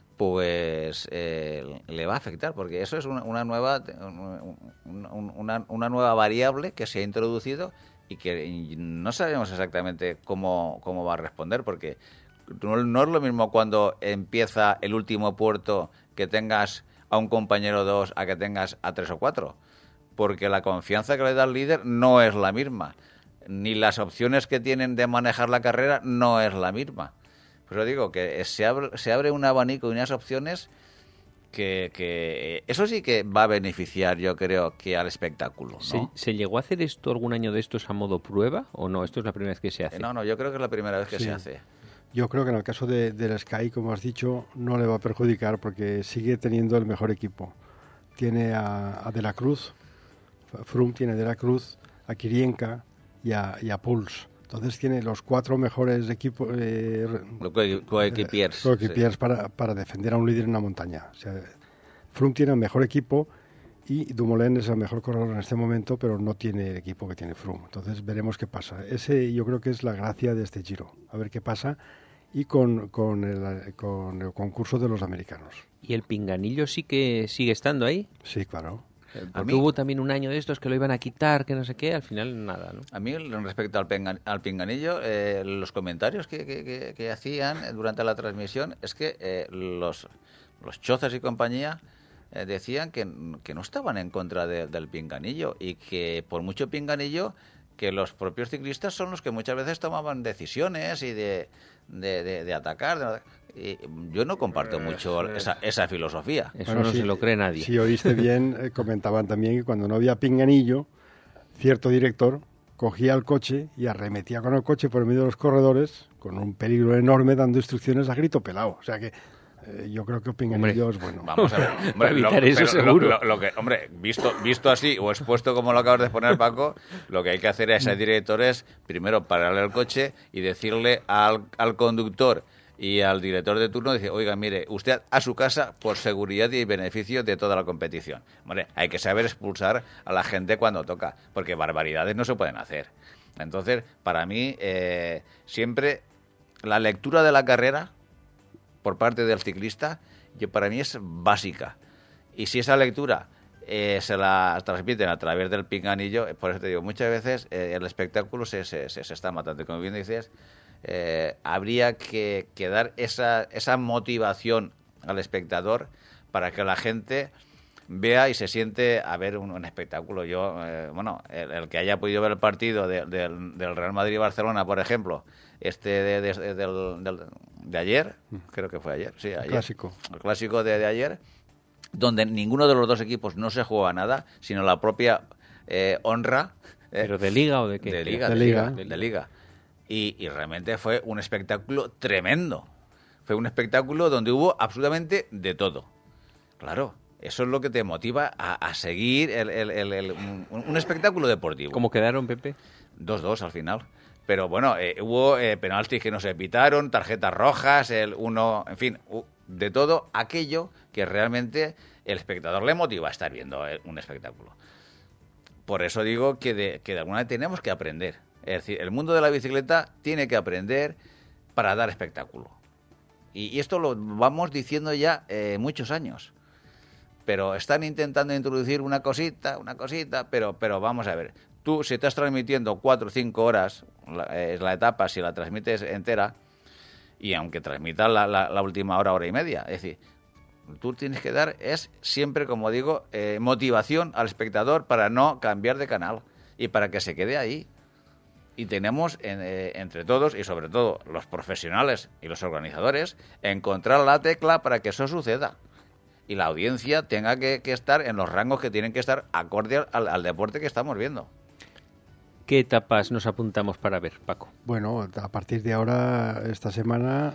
S2: pues eh, le va a afectar, porque eso es una, una nueva una, una nueva variable que se ha introducido y que no sabemos exactamente cómo, cómo va a responder, porque no, no es lo mismo cuando empieza el último puerto que tengas a un compañero dos a que tengas a tres o cuatro, porque la confianza que le da el líder no es la misma, ni las opciones que tienen de manejar la carrera no es la misma. Por eso digo que se abre, se abre un abanico y unas opciones que, que eso sí que va a beneficiar, yo creo, que al espectáculo, ¿no?
S4: ¿Se, ¿Se llegó a hacer esto algún año de estos a modo prueba o no? ¿Esto es la primera vez que se hace?
S2: Eh, no, no, yo creo que es la primera vez que
S3: Sí.
S2: se hace.
S3: Yo creo que en el caso de, del Sky, como has dicho, no le va a perjudicar porque sigue teniendo el mejor equipo. Tiene a, a De la Cruz, Froome tiene a De la Cruz, a Kirienka y a, y a Puls. Entonces tiene los cuatro mejores equipos eh,
S2: Coequipiers.
S3: coequipiers
S2: Sí.
S3: para, para defender a un líder en una montaña. O sea, Froome tiene el mejor equipo y Dumoulin es el mejor corredor en este momento, pero no tiene el equipo que tiene Froome. Entonces veremos qué pasa. Ese yo creo que es la gracia de este Giro. A ver qué pasa. Y con, con, el, con el concurso de los americanos.
S4: ¿Y el pinganillo sí que sigue estando ahí?
S3: Sí, claro.
S4: Porque
S2: mí-
S4: hubo también un año de estos que lo iban a quitar, que no sé qué, al final nada, ¿no?
S2: A mí, respecto al, penga- al pinganillo, eh, los comentarios que, que- que- que hacían durante la transmisión es que eh, los, los chozas y compañía eh, decían que, que no estaban en contra de- del pinganillo y que por mucho pinganillo que los propios ciclistas son los que muchas veces tomaban decisiones y de, de, de- de atacar. de- y yo no comparto mucho esa, esa filosofía.
S4: Eso
S3: Bueno,
S4: no
S3: sí,
S4: se lo cree nadie.
S3: Si oíste bien, eh, comentaban también que cuando no había pinganillo, cierto director cogía el coche y arremetía con el coche por el medio de los corredores, con un peligro enorme, dando instrucciones a grito pelado. O sea que eh, yo creo que el pinganillo
S4: Hombre,
S3: es bueno.
S2: Vamos a ver, hombre,
S4: Para evitar eso
S2: pero
S4: seguro.
S2: Lo, lo que, hombre, visto, visto así o expuesto como lo acabas de poner, Paco, lo que hay que hacer a ese director es primero pararle el coche y decirle al, al conductor y al director de turno, dice, oiga, mire, usted a su casa por seguridad y beneficio de toda la competición. Hombre, hay que saber expulsar a la gente cuando toca, porque barbaridades no se pueden hacer. Entonces, para mí, eh, siempre la lectura de la carrera por parte del ciclista, yo para mí es básica. Y si esa lectura eh, se la transmiten a través del pinganillo, eh, por eso te digo, muchas veces eh, el espectáculo se, se, se, se está matando. Y como bien dices, eh, habría que, que dar esa, esa motivación al espectador para que la gente vea y se siente a ver un, un espectáculo. Yo, eh, bueno, el, el que haya podido ver el partido de, de, del Real Madrid-Barcelona, por ejemplo, este de, de, de, del, del, de ayer, creo que fue ayer, sí, ayer.
S3: Clásico.
S2: El clásico de, de ayer, donde ninguno de los dos equipos no se juega nada, sino la propia eh, honra. Eh,
S4: ¿Pero de liga o de qué?
S2: De liga,
S3: de
S2: de,
S3: liga.
S2: liga, de liga. Y, y realmente fue un espectáculo tremendo. Fue un espectáculo donde hubo absolutamente de todo. Claro, eso es lo que te motiva a, a seguir el, el, el, el, un, un espectáculo deportivo.
S4: ¿Cómo quedaron, Pepe?
S2: dos dos al final. Pero bueno, eh, hubo eh, penaltis que no se pitaron, tarjetas rojas, el uno, en fin, de todo aquello que realmente el espectador le motiva a estar viendo eh, un espectáculo. Por eso digo que de, que de alguna manera tenemos que aprender. Es decir, el mundo de la bicicleta tiene que aprender para dar espectáculo. Y, y esto lo vamos diciendo ya eh, muchos años. Pero están intentando introducir una cosita, una cosita, pero, pero vamos a ver. Tú, si estás transmitiendo cuatro o cinco horas la, eh, la etapa, si la transmites entera, y aunque transmitas la, la, la última hora, hora y media, es decir, tú tienes que dar, es siempre, como digo, eh, motivación al espectador para no cambiar de canal y para que se quede ahí. Y tenemos, en, eh, entre todos, y sobre todo los profesionales y los organizadores, encontrar la tecla para que eso suceda. Y la audiencia tenga que, que estar en los rangos que tienen que estar acorde al, al deporte que estamos viendo.
S4: ¿Qué etapas nos apuntamos para ver, Paco?
S3: Bueno, a partir de ahora, esta semana,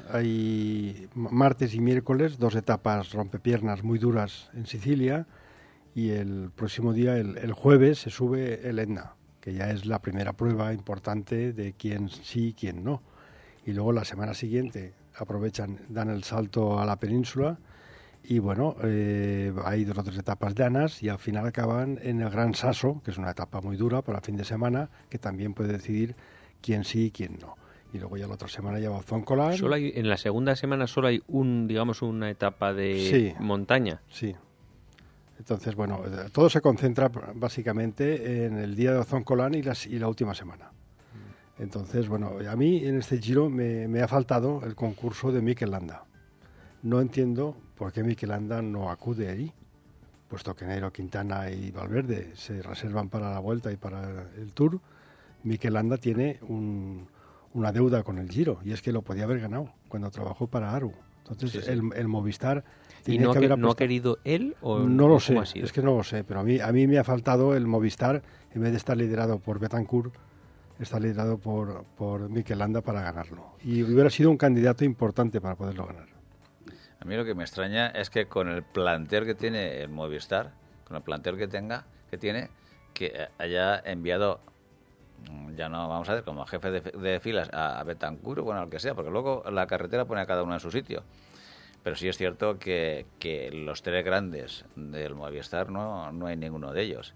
S3: hay martes y miércoles dos etapas rompepiernas muy duras en Sicilia, y el próximo día, el, el jueves, se sube el Etna, que ya es la primera prueba importante de quién sí y quién no. Y luego la semana siguiente aprovechan, dan el salto a la península, y bueno, eh, hay dos o tres etapas llanas y al final acaban en el Gran Sasso, que es una etapa muy dura para el fin de semana, que también puede decidir quién sí y quién no. Y luego ya la otra semana ya va Zoncolan.
S4: Solo hay, en la segunda semana solo hay un, digamos, una etapa de
S3: sí,
S4: montaña.
S3: Sí. Entonces, bueno, todo se concentra básicamente en el día de Zoncolan y, las, y la última semana. Entonces, bueno, a mí en este Giro me, me ha faltado el concurso de Mikel Landa. No entiendo por qué Mikel Landa no acude allí, puesto que Nairo Quintana y Valverde se reservan para la Vuelta y para el Tour. Mikel Landa tiene un, una deuda con el Giro, y es que lo podía haber ganado cuando trabajó para Aru. Entonces, sí, sí. El, el Movistar...
S4: ¿Y no, que, no ha querido él? O
S3: no lo sé, es que no lo sé, pero a mí, a mí me ha faltado el Movistar, en vez de estar liderado por Betancourt, está liderado por, por Mikel Landa para ganarlo. Y hubiera sido un candidato importante para poderlo ganar.
S2: A mí lo que me extraña es que con el plantel que tiene el Movistar, con el plantel que tenga, que tiene, que haya enviado, ya no vamos a ver, como jefe de, de filas a, a Betancourt, bueno, al que sea, porque luego la carretera pone a cada uno en su sitio. Pero sí es cierto que, que los tres grandes del Movistar no, no hay ninguno de ellos.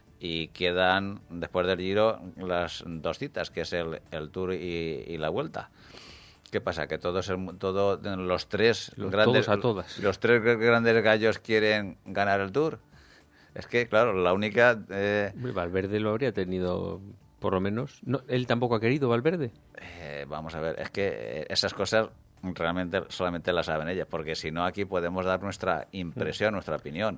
S2: Y quedan, después del Giro, las dos citas, que es el, el Tour y, y la Vuelta. ¿Qué pasa? Que todos el, todo, los tres
S4: los
S2: grandes
S4: todos a todas.
S2: Los tres grandes gallos quieren ganar el Tour. Es que, claro, la única... Eh...
S4: Valverde lo habría tenido, por lo menos. No, ¿él tampoco ha querido, Valverde?
S2: Eh, vamos a ver, es que esas cosas realmente solamente las saben ellas, porque si no aquí podemos dar nuestra impresión, mm. nuestra opinión,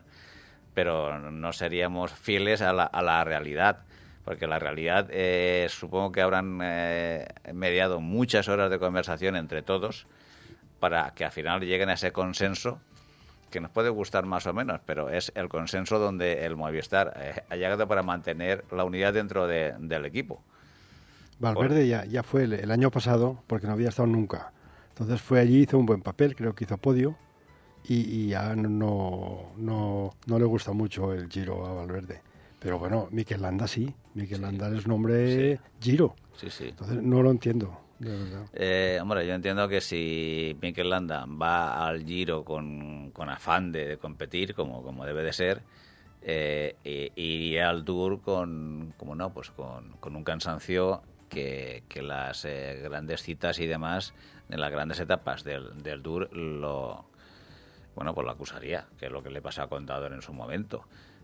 S2: pero no seríamos fieles a la, a la realidad. Porque la realidad, eh, supongo que habrán eh, mediado muchas horas de conversación entre todos para que al final lleguen a ese consenso que nos puede gustar más o menos, pero es el consenso donde el Movistar eh, ha llegado para mantener la unidad dentro de, del equipo.
S3: Valverde Por... ya, ya fue el, el año pasado, porque no había estado nunca. Entonces fue allí, hizo un buen papel, creo que hizo podio, y, y ya no, no, no le gusta mucho el Giro a Valverde. Pero bueno, Mikel Landa sí. Mikel Landa sí. Es un hombre sí. Giro.
S2: Sí, sí.
S3: Entonces no lo entiendo, de verdad.
S2: Eh, hombre, yo entiendo que si Mikel Landa va al Giro con, con afán de, de competir, como, como debe de ser, eh, iría al Tour con, como no, pues con, con un cansancio que, que las eh, grandes citas y demás, en las grandes etapas del, del Tour, lo, bueno, pues lo acusaría, que es lo que le pasa a Contador en su momento.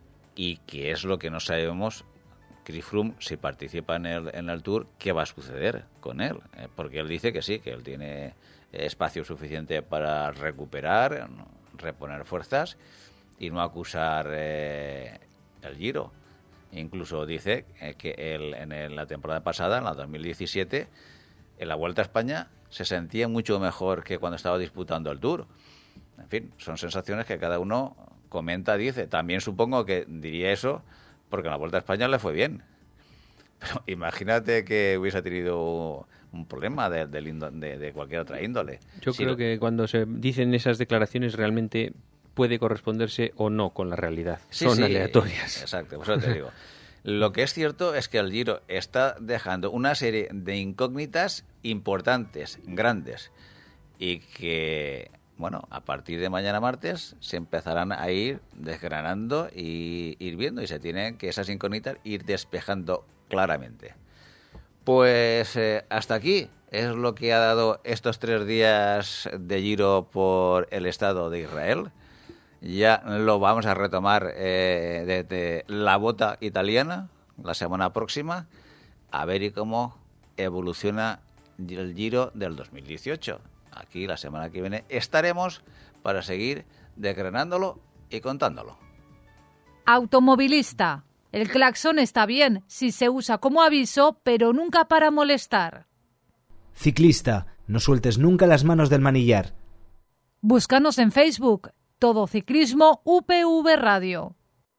S2: Y que es lo que no sabemos, Chris Froome, si participa en el, en el Tour, ¿qué va a suceder con él? Eh, porque él dice que sí, que él tiene espacio suficiente para recuperar, reponer fuerzas y no acusar eh, el Giro. Incluso dice eh, que él, en el, la temporada pasada, en la dos mil diecisiete, en la Vuelta a España se sentía mucho mejor que cuando estaba disputando el Tour. En fin, son sensaciones que cada uno comenta, dice, también supongo que diría eso porque en la Vuelta a España le fue bien. Pero imagínate que hubiese tenido un problema de, de, de, de cualquier otra índole.
S4: Yo
S2: sí,
S4: creo
S2: lo...
S4: que cuando se dicen esas declaraciones realmente puede corresponderse o no con la realidad.
S2: Sí,
S4: Son
S2: sí,
S4: aleatorias.
S2: Exacto, por eso te digo. Lo que es cierto es que el Giro está dejando una serie de incógnitas importantes, grandes, y que, bueno, a partir de mañana martes se empezarán a ir desgranando y ir viendo, y se tienen que esas incógnitas ir despejando claramente. Pues eh, hasta aquí es lo que ha dado estos tres días de Giro por el Estado de Israel. Ya lo vamos a retomar eh, desde la bota italiana la semana próxima, a ver y cómo evoluciona el Giro del dos mil dieciocho. Aquí la semana que viene estaremos para seguir desgranándolo y contándolo.
S1: Automovilista. El claxon está bien si se usa como aviso, pero nunca para molestar.
S5: Ciclista. No sueltes nunca las manos del manillar.
S1: Búscanos en Facebook. Todo Ciclismo U P V Radio.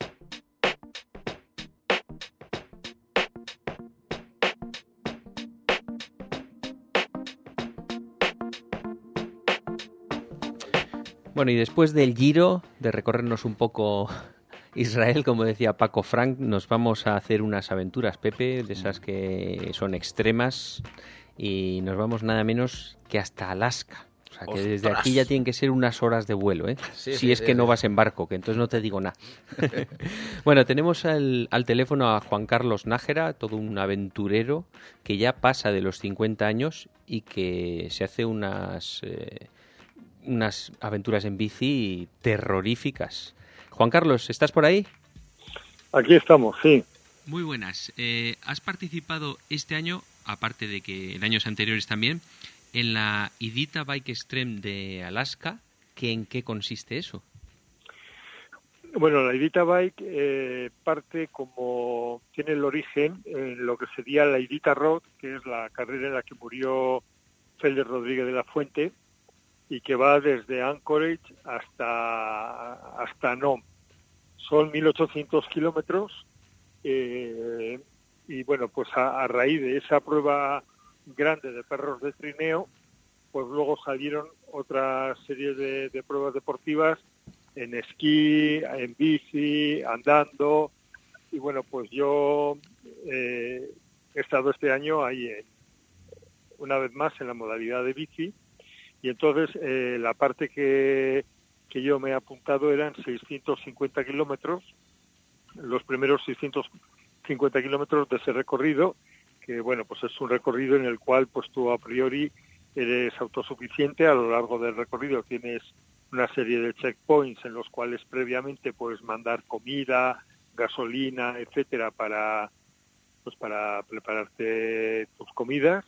S4: Bueno, y después del Giro, de recorrernos un poco Israel, como decía Paco Frank, nos vamos a hacer unas aventuras, Pepe, de esas que son extremas, y nos vamos nada menos que hasta Alaska. O sea, que
S2: ¡Ostras!
S4: Desde aquí ya tienen que ser unas horas de vuelo, ¿eh?
S2: Sí,
S4: si
S2: sí,
S4: es
S2: sí,
S4: que
S2: sí.
S4: no vas en barco, que entonces no te digo nada. Bueno, tenemos al, al teléfono a Juan Carlos Nájera, todo un aventurero que ya pasa de los cincuenta años y que se hace unas, eh, unas aventuras en bici terroríficas. Juan Carlos, ¿estás por ahí?
S7: Aquí estamos, sí.
S4: Muy buenas. Eh, ¿Has participado este año, aparte de que en años anteriores también, en la Idita Bike Extreme de Alaska? ¿Que ¿En qué consiste eso?
S7: Bueno, la Idita Bike eh, parte como tiene el origen en lo que sería la Idita Road, que es la carrera en la que murió Félix Rodríguez de la Fuente y que va desde Anchorage hasta hasta Nome. Son mil ochocientos kilómetros eh, y bueno, pues a, a raíz de esa prueba grande de perros de trineo, pues luego salieron otra serie de, de pruebas deportivas en esquí, en bici, andando, y bueno, pues yo eh, he estado este año ahí en, una vez más en la modalidad de bici, y entonces eh, la parte que, que yo me he apuntado eran seiscientos cincuenta kilómetros, los primeros seiscientos cincuenta kilómetros de ese recorrido, que bueno, pues es un recorrido en el cual pues tú a priori eres autosuficiente. A lo largo del recorrido tienes una serie de checkpoints en los cuales previamente puedes mandar comida, gasolina, etcétera, para pues para prepararte tus comidas,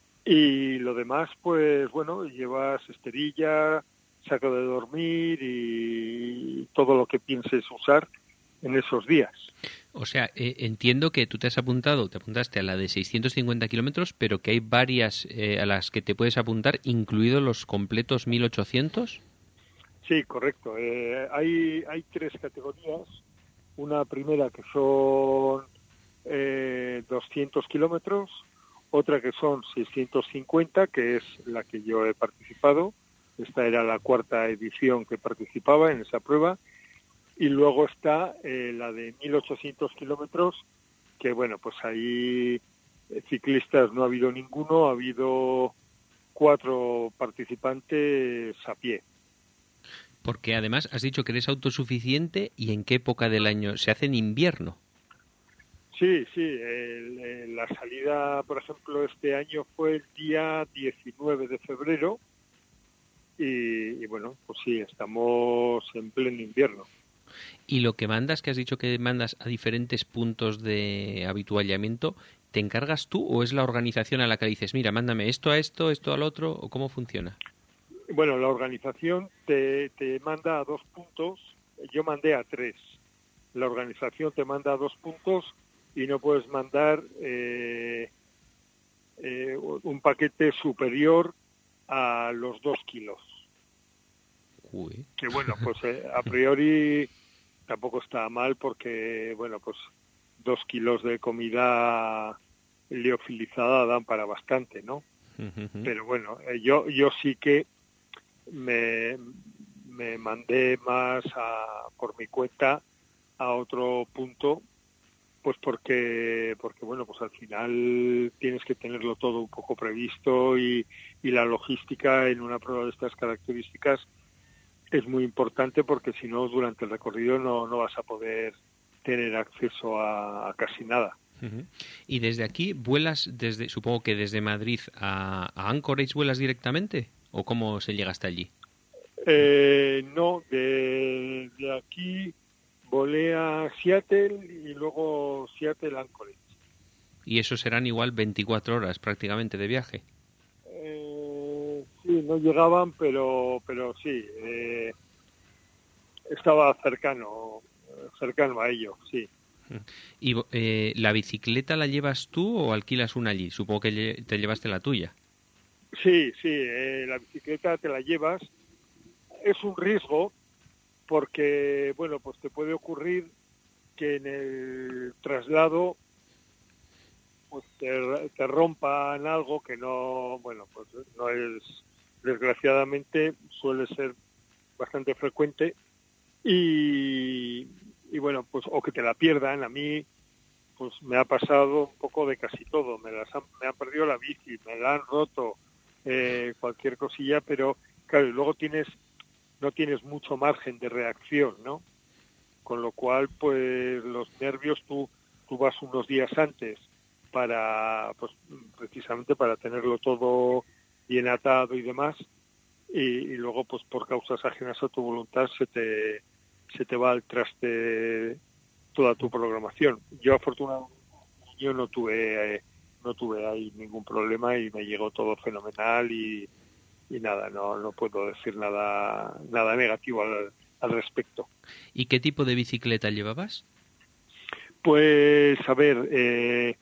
S7: y lo demás pues bueno, llevas esterilla, saco de dormir y todo lo que pienses usar en esos días.
S4: O sea, eh, entiendo que tú te has apuntado, te apuntaste a la de seiscientos cincuenta kilómetros, pero que hay varias eh, a las que te puedes apuntar, incluidos los completos mil ochocientos.
S7: Sí, correcto. Eh, hay, hay tres categorías. Una primera que son eh, doscientos kilómetros, otra que son seiscientos cincuenta, que es la que yo he participado. Esta era la cuarta edición que participaba en esa prueba. Y luego está eh, la de mil ochocientos kilómetros, que bueno, pues ahí eh, ciclistas no ha habido ninguno, ha habido cuatro participantes a pie.
S4: Porque además has dicho que eres autosuficiente, ¿y en qué época del año? ¿Se hace en invierno?
S7: Sí, sí, el, el, la salida, por ejemplo, este año fue el día diecinueve de febrero y, y bueno, pues sí, estamos en pleno invierno.
S4: Y lo que mandas, que has dicho que mandas a diferentes puntos de habituallamiento, ¿te encargas tú o es la organización a la que dices, mira, mándame esto a esto, esto al otro, o cómo funciona?
S7: Bueno, la organización te, te manda a dos puntos, yo mandé a tres. La organización te manda a dos puntos y no puedes mandar eh, eh, un paquete superior a los dos kilos.
S4: Uy.
S7: Que bueno, pues eh, a priori tampoco está mal porque, bueno, pues dos kilos de comida liofilizada dan para bastante, ¿no?
S4: Uh-huh.
S7: Pero bueno, eh, yo yo sí que me, me mandé más a, por mi cuenta a otro punto, pues porque porque bueno, pues al final tienes que tenerlo todo un poco previsto y, y la logística en una prueba de estas características es muy importante porque si no durante el recorrido no, no vas a poder tener acceso a, a casi nada.
S4: Uh-huh. Y desde aquí vuelas desde, supongo que desde Madrid a, a Anchorage vuelas directamente, ¿o cómo se llega hasta allí?
S7: Eh, no, de, de aquí volé a Seattle y luego Seattle Anchorage.
S4: Y eso serán igual veinticuatro horas prácticamente de viaje.
S7: Eh, sí, no llegaban, pero pero sí, eh, estaba cercano, cercano a ello, sí.
S4: ¿Y eh, la bicicleta la llevas tú o alquilas una allí? Supongo que lle- te llevaste la tuya.
S7: Sí, sí, eh, la bicicleta te la llevas. Es un riesgo porque, bueno, pues te puede ocurrir que en el traslado pues te, te rompan algo que no, bueno, pues no es, desgraciadamente suele ser bastante frecuente y, y bueno, pues o que te la pierdan. A mí pues me ha pasado un poco de casi todo, me las han, me han perdido la bici, me la han roto, eh, cualquier cosilla, pero claro, y luego tienes no tienes mucho margen de reacción, ¿no? Con lo cual, pues los nervios tú tú vas unos días antes para, pues precisamente para tenerlo todo bien atado y demás, y, y luego, pues por causas ajenas a tu voluntad se te se te va al traste toda tu programación. Yo afortunadamente yo no tuve eh, no tuve ahí ningún problema y me llegó todo fenomenal y, y nada, no no puedo decir nada nada negativo al, al respecto.
S4: ¿Y qué tipo de bicicleta llevabas?
S7: Pues a ver, eh,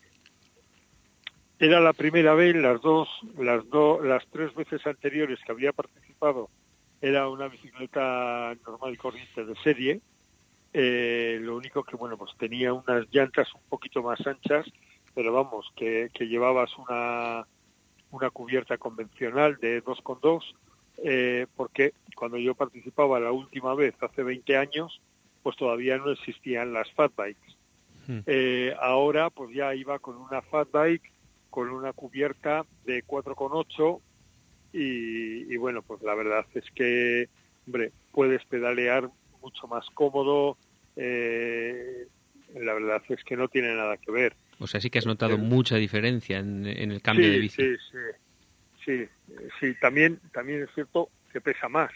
S7: era la primera vez, las dos, las dos, las tres veces anteriores que había participado era una bicicleta normal y corriente de serie. Eh, lo único que, bueno, pues tenía unas llantas un poquito más anchas, pero vamos, que, que llevabas una, una cubierta convencional de dos con dos, eh, porque cuando yo participaba la última vez, hace veinte años, pues todavía no existían las fat bikes. Hmm. Eh, ahora, pues ya iba con una fat bike, con una cubierta de cuatro con ocho y, y bueno, pues la verdad es que, hombre, puedes pedalear mucho más cómodo, eh, la verdad es que no tiene nada que ver.
S4: O sea, sí que has notado eh, mucha diferencia en, en el cambio
S7: sí,
S4: de bici.
S7: Sí, sí, sí, sí, también, también es cierto que pesa más,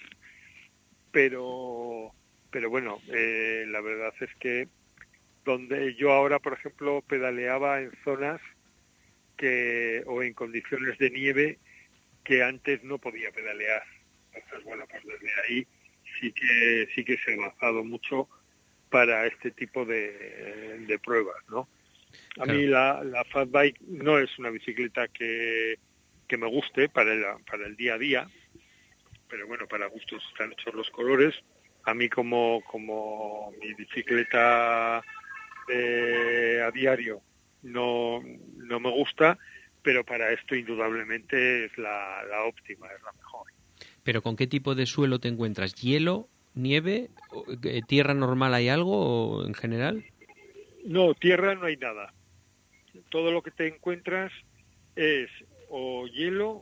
S7: pero, pero bueno, eh, la verdad es que donde yo ahora, por ejemplo, pedaleaba en zonas que o en condiciones de nieve que antes no podía pedalear. Entonces, bueno, pues desde ahí sí que sí que se ha avanzado mucho para este tipo de, de pruebas, ¿no? A claro. mí la, la fat bike no es una bicicleta que, que me guste para el, para el día a día, pero bueno, para gustos están hechos los colores. A mí como, como mi bicicleta de, a diario no, no me gusta, pero para esto indudablemente es la, la óptima, es la mejor.
S4: ¿Pero con qué tipo de suelo te encuentras? ¿Hielo, nieve, tierra normal hay algo o en general?
S7: No, tierra no hay nada. Todo lo que te encuentras es o hielo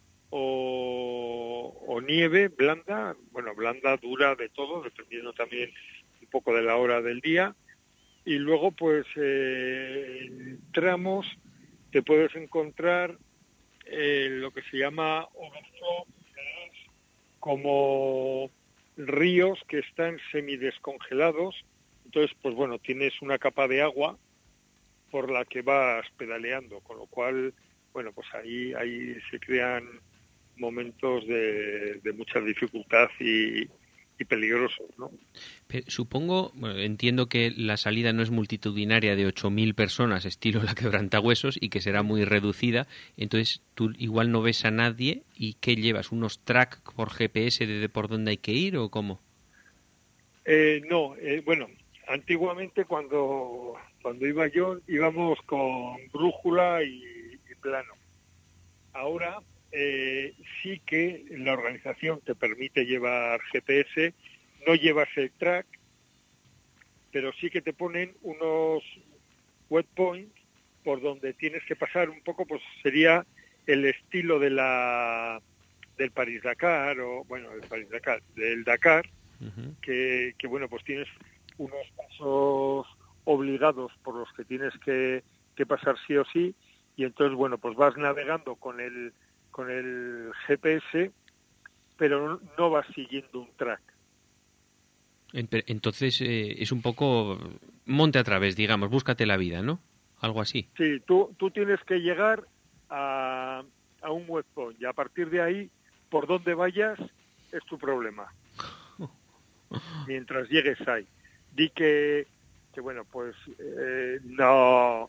S7: o, o nieve blanda, bueno, blanda, dura, de todo, dependiendo también un poco de la hora del día. Y luego, pues, eh, en tramos te puedes encontrar eh, lo que se llama overflow, que es como ríos que están semidescongelados. Entonces, pues bueno, tienes una capa de agua por la que vas pedaleando, con lo cual, bueno, pues ahí, ahí se crean momentos de, de mucha dificultad y, y peligrosos, ¿no?
S4: Pero supongo, bueno, entiendo que la salida no es multitudinaria de ocho mil personas, estilo la Quebrantahuesos, y que será muy reducida. Entonces, tú igual no ves a nadie. ¿Y qué llevas? ¿Unos track por G P S de por dónde hay que ir o cómo?
S7: Eh, no, eh, bueno, antiguamente cuando, cuando iba yo íbamos con brújula y, y plano. Ahora eh, sí que la organización te permite llevar G P S, no llevas el track, pero sí que te ponen unos waypoints por donde tienes que pasar un poco, pues sería el estilo de la del París-Dakar, o bueno, el París-Dakar, del Dakar, uh-huh. que, que bueno, pues tienes unos pasos obligados por los que tienes que, que pasar sí o sí, y entonces, bueno, pues vas navegando con el con el G P S, pero no vas siguiendo un track.
S4: Entonces eh, es un poco monte a través, digamos, búscate la vida, ¿no? Algo así.
S7: Sí, tú, tú tienes que llegar a, a un waypoint y a partir de ahí, por donde vayas, es tu problema. Mientras llegues ahí. Di que, que bueno, pues eh, no...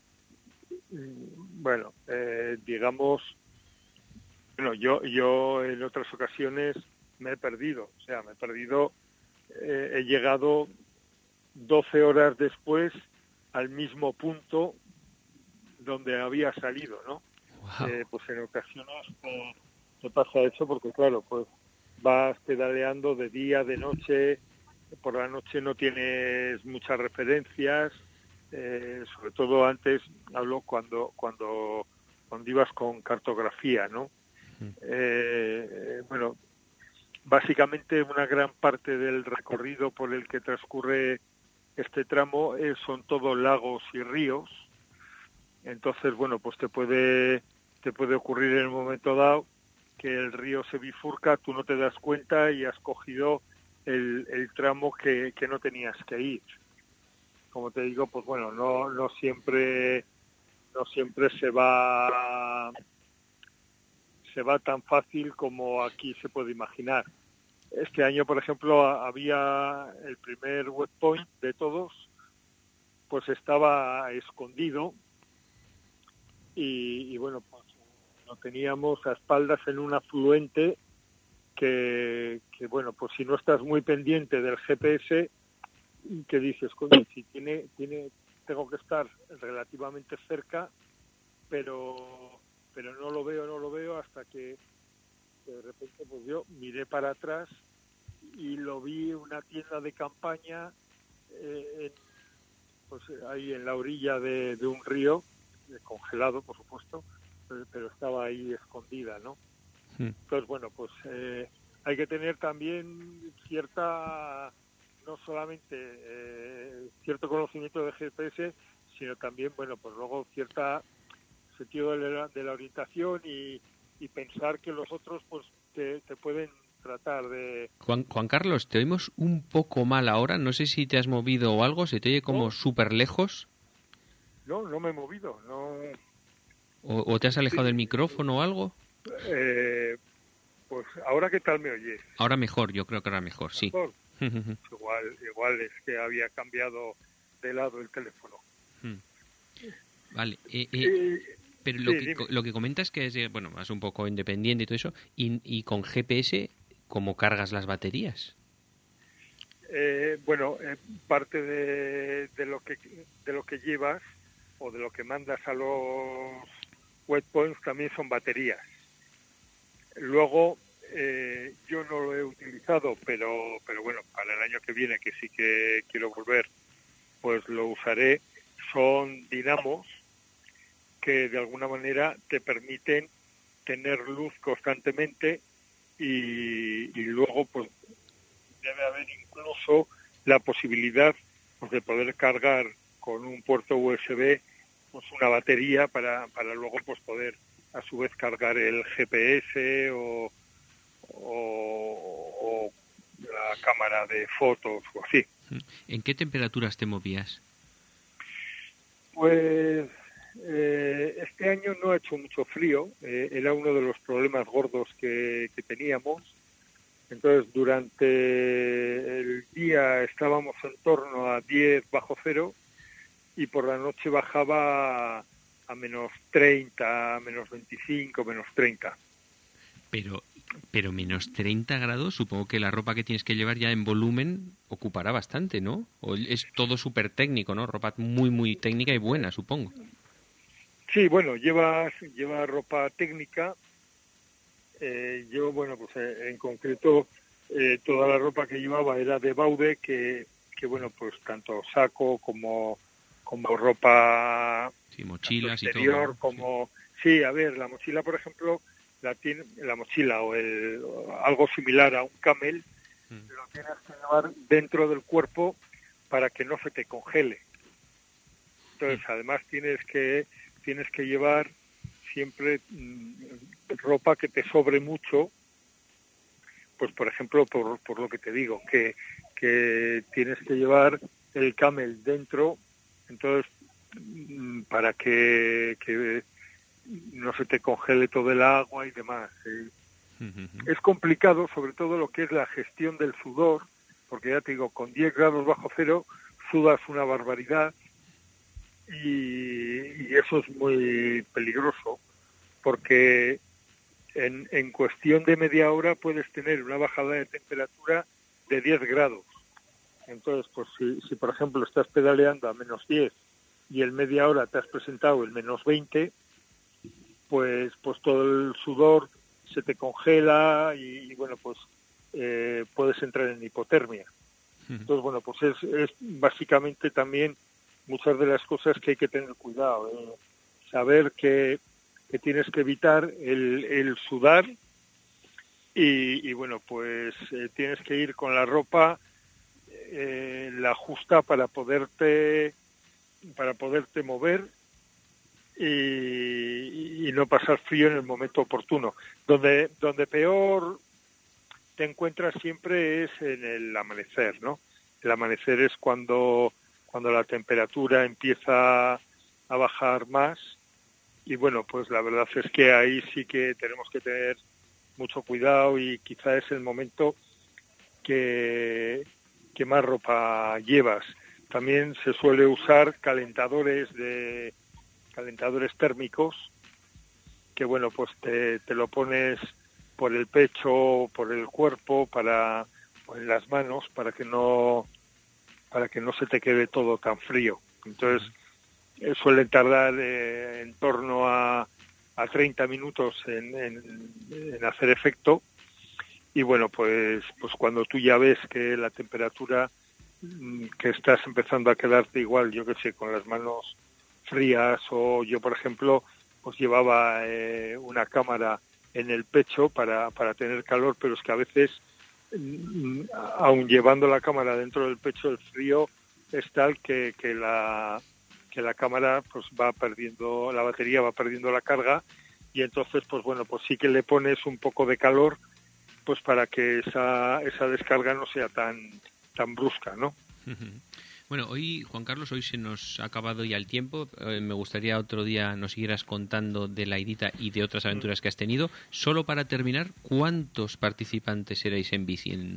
S7: Bueno, eh, digamos... Bueno, yo, yo en otras ocasiones me he perdido. O sea, me he perdido... Eh, he llegado doce horas después al mismo punto donde había salido, ¿no? Wow. Eh, pues en ocasiones eh, te pasa eso porque, claro, pues vas pedaleando de día, de noche, por la noche no tienes muchas referencias, eh, sobre todo antes, hablo cuando cuando cuando ibas con cartografía, ¿no? Mm. Eh, bueno, básicamente una gran parte del recorrido por el que transcurre este tramo eh, son todos lagos y ríos. Entonces, bueno, pues te puede te puede ocurrir en un momento dado que el río se bifurca, tú no te das cuenta y has cogido el, el tramo que, que no tenías que ir. Como te digo, pues bueno, no no siempre no siempre se va se va tan fácil como aquí se puede imaginar. Este año, por ejemplo, había el primer waypoint de todos, pues estaba escondido y, y bueno, pues lo teníamos a espaldas en un afluente que, que, bueno, pues si no estás muy pendiente del G P S, que dices, coño, si tiene, tiene, tengo que estar relativamente cerca, pero, pero no lo veo, no lo veo hasta que de repente pues yo miré para atrás y lo vi en una tienda de campaña eh, en, pues ahí en la orilla de, de un río, congelado por supuesto, pero, pero estaba ahí escondida, ¿no? Sí. Entonces bueno, pues eh, hay que tener también cierta, no solamente eh, cierto conocimiento de G P S, sino también, bueno, pues luego cierta sentido de la, de la orientación y y pensar que los otros pues te, te pueden tratar de...
S4: Juan, Juan Carlos, te oímos un poco mal ahora, no sé si te has movido o algo, se te oye como ¿No? súper lejos.
S7: No, no me he movido, no...
S4: ¿O, o te has alejado sí. del micrófono o algo?
S7: Eh, pues ahora ¿qué tal me oyes?
S4: Ahora mejor, yo creo que ahora mejor, sí.
S7: Mejor. igual, igual es que había cambiado de lado el teléfono.
S4: Vale, eh... eh... eh Pero lo, sí, que, lo que comentas que es, bueno, más un poco independiente y todo eso, y, y con G P S, ¿cómo cargas las baterías?
S7: Eh, bueno, eh, parte de, de lo que de lo que llevas o de lo que mandas a los waypoints también son baterías. Luego, eh, yo no lo he utilizado, pero pero bueno, para el año que viene, que sí que quiero volver, pues lo usaré. Son dinamos que de alguna manera te permiten tener luz constantemente y, y luego pues debe haber incluso la posibilidad pues, de poder cargar con un puerto U S B pues una batería para, para luego pues poder a su vez cargar el G P S o, o, o la cámara de fotos o así.
S4: ¿En qué temperaturas te movías?
S7: Pues Eh, este año no ha hecho mucho frío, eh, era uno de los problemas gordos que, que teníamos Entonces, durante el día estábamos en torno a diez bajo cero y por la noche bajaba a menos treinta, menos veinticinco, menos treinta.
S4: Pero, pero menos treinta grados, supongo que la ropa que tienes que llevar ya en volumen ocupará bastante, ¿no? O es todo súper técnico, ¿no? Ropa muy, muy técnica y buena, supongo.
S7: Sí, bueno, llevas, lleva ropa técnica. Eh, yo, bueno, pues eh, en concreto eh, toda la ropa que llevaba era de Baude, que, que bueno, pues tanto saco como, como ropa
S4: sí, mochilas
S7: exterior,
S4: y todo.
S7: como sí. sí, a ver, la mochila, por ejemplo, la tiene la mochila o el o algo similar a un camel, mm. lo tienes que llevar dentro del cuerpo para que no se te congele. Entonces, mm. además tienes que tienes que llevar siempre mmm, ropa que te sobre mucho, pues por ejemplo, por, por lo que te digo, que, que tienes que llevar el camel dentro, entonces mmm, para que, que no se te congele todo el agua y demás. ¿eh? Uh-huh. Es complicado, sobre todo lo que es la gestión del sudor, porque ya te digo, con diez grados bajo cero sudas una barbaridad y, y eso es muy peligroso, porque en, en cuestión de media hora puedes tener una bajada de temperatura de diez grados. Entonces, pues si, si por ejemplo estás pedaleando a menos diez y en media hora te has presentado el menos veinte, pues pues todo el sudor se te congela y, y bueno, pues eh, puedes entrar en hipotermia. Entonces, bueno, pues es, es básicamente también muchas de las cosas que hay que tener cuidado. ¿eh? Saber que, que tienes que evitar el, el sudar y, y bueno, pues eh, tienes que ir con la ropa eh, la justa para poderte para poderte mover y, y no pasar frío en el momento oportuno. Donde donde peor te encuentras siempre es en el amanecer, ¿no? El amanecer es cuando cuando la temperatura empieza a bajar más y bueno, pues la verdad es que ahí sí que tenemos que tener mucho cuidado y quizá es el momento que, que más ropa llevas. También se suele usar calentadores de calentadores térmicos que bueno, pues te, te lo pones por el pecho, por el cuerpo, para o en las manos para que no para que no se te quede todo tan frío. Entonces, eh, suelen tardar eh, en torno a, a treinta minutos en, en, en hacer efecto. Y bueno, pues pues cuando tú ya ves que la temperatura, que estás empezando a quedarte igual, yo qué sé, con las manos frías, o yo, por ejemplo, pues llevaba eh, una cámara en el pecho para, para tener calor, pero es que a veces, aun llevando la cámara dentro del pecho, el frío es tal que, que la que la cámara pues va perdiendo, la batería va perdiendo la carga y entonces pues bueno, pues sí que le pones un poco de calor pues para que esa esa descarga no sea tan tan brusca, ¿no?
S4: Bueno, hoy, Juan Carlos, hoy se nos ha acabado ya el tiempo. Eh, me gustaría otro día nos siguieras contando de la Aidita y de otras aventuras que has tenido. Solo para terminar, ¿cuántos participantes erais en bici? En...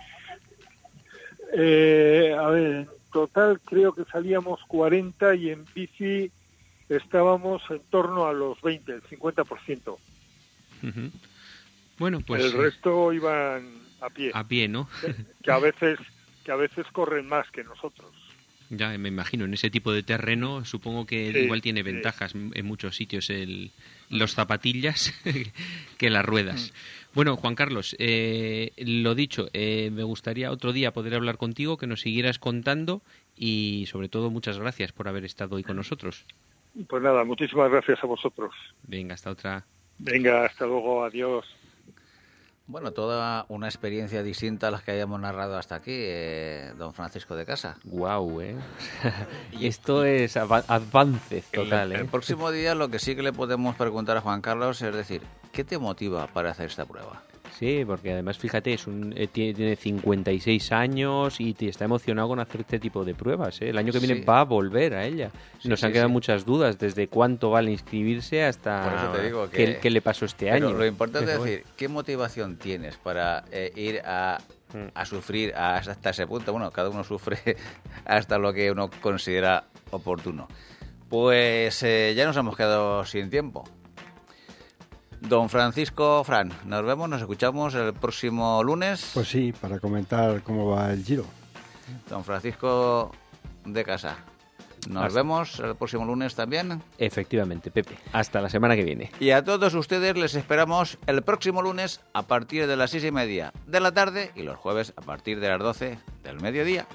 S7: Eh, a ver, en total creo que salíamos cuarenta y en bici estábamos en torno a los veinte, el cincuenta por ciento.
S4: Uh-huh. Bueno, pues...
S7: El resto iban a pie.
S4: A pie, ¿no?
S7: que, que a veces que a veces corren más que nosotros.
S4: Ya, me imagino, en ese tipo de terreno supongo que sí, igual tiene ventajas sí. en muchos sitios el, los zapatillas que las ruedas. Mm. Bueno, Juan Carlos, eh, lo dicho, eh, me gustaría otro día poder hablar contigo, que nos siguieras contando y sobre todo muchas gracias por haber estado hoy con nosotros.
S7: Pues nada, muchísimas gracias a vosotros.
S4: Venga, hasta otra.
S7: Venga, hasta luego, adiós.
S2: Bueno, toda una experiencia distinta a las que hayamos narrado hasta aquí, eh, don Francisco de Casa.
S4: Guau, ¿eh? Esto es av- avances total,
S2: el,
S4: ¿eh?
S2: El próximo día lo que sí que le podemos preguntar a Juan Carlos es decir, ¿qué te motiva para hacer esta prueba?
S4: Sí, porque además, fíjate, es un, eh, tiene cincuenta y seis años y te está emocionado con hacer este tipo de pruebas. ¿eh? El año que viene
S2: Sí.
S4: va a volver a ella.
S2: Sí,
S4: Nos
S2: sí,
S4: han quedado
S2: sí.
S4: muchas dudas, desde cuánto vale inscribirse hasta
S2: Por eso te digo que-
S4: qué, qué le pasó este
S2: Pero
S4: año.
S2: lo importante
S4: Pero
S2: es decir, ¿qué motivación tienes para eh, ir a, a sufrir hasta ese punto? Bueno, cada uno sufre hasta lo que uno considera oportuno. Pues eh, ya nos hemos quedado sin tiempo. Don Francisco, Fran, nos vemos, nos escuchamos el próximo lunes.
S3: Pues sí, para comentar cómo va el Giro.
S2: Don Francisco de casa. Nos
S4: Hasta-
S2: vemos el próximo lunes también.
S4: Efectivamente, Pepe. Hasta la semana que viene.
S2: Y a todos ustedes les esperamos el próximo lunes a partir de las seis y media de la tarde y los jueves a partir de las doce del mediodía.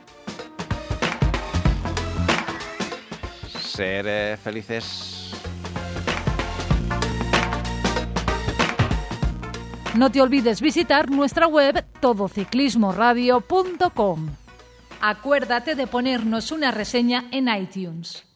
S2: Ser eh, felices.
S1: No te olvides visitar nuestra web todo ciclismo radio punto com. Acuérdate de ponernos una reseña en iTunes.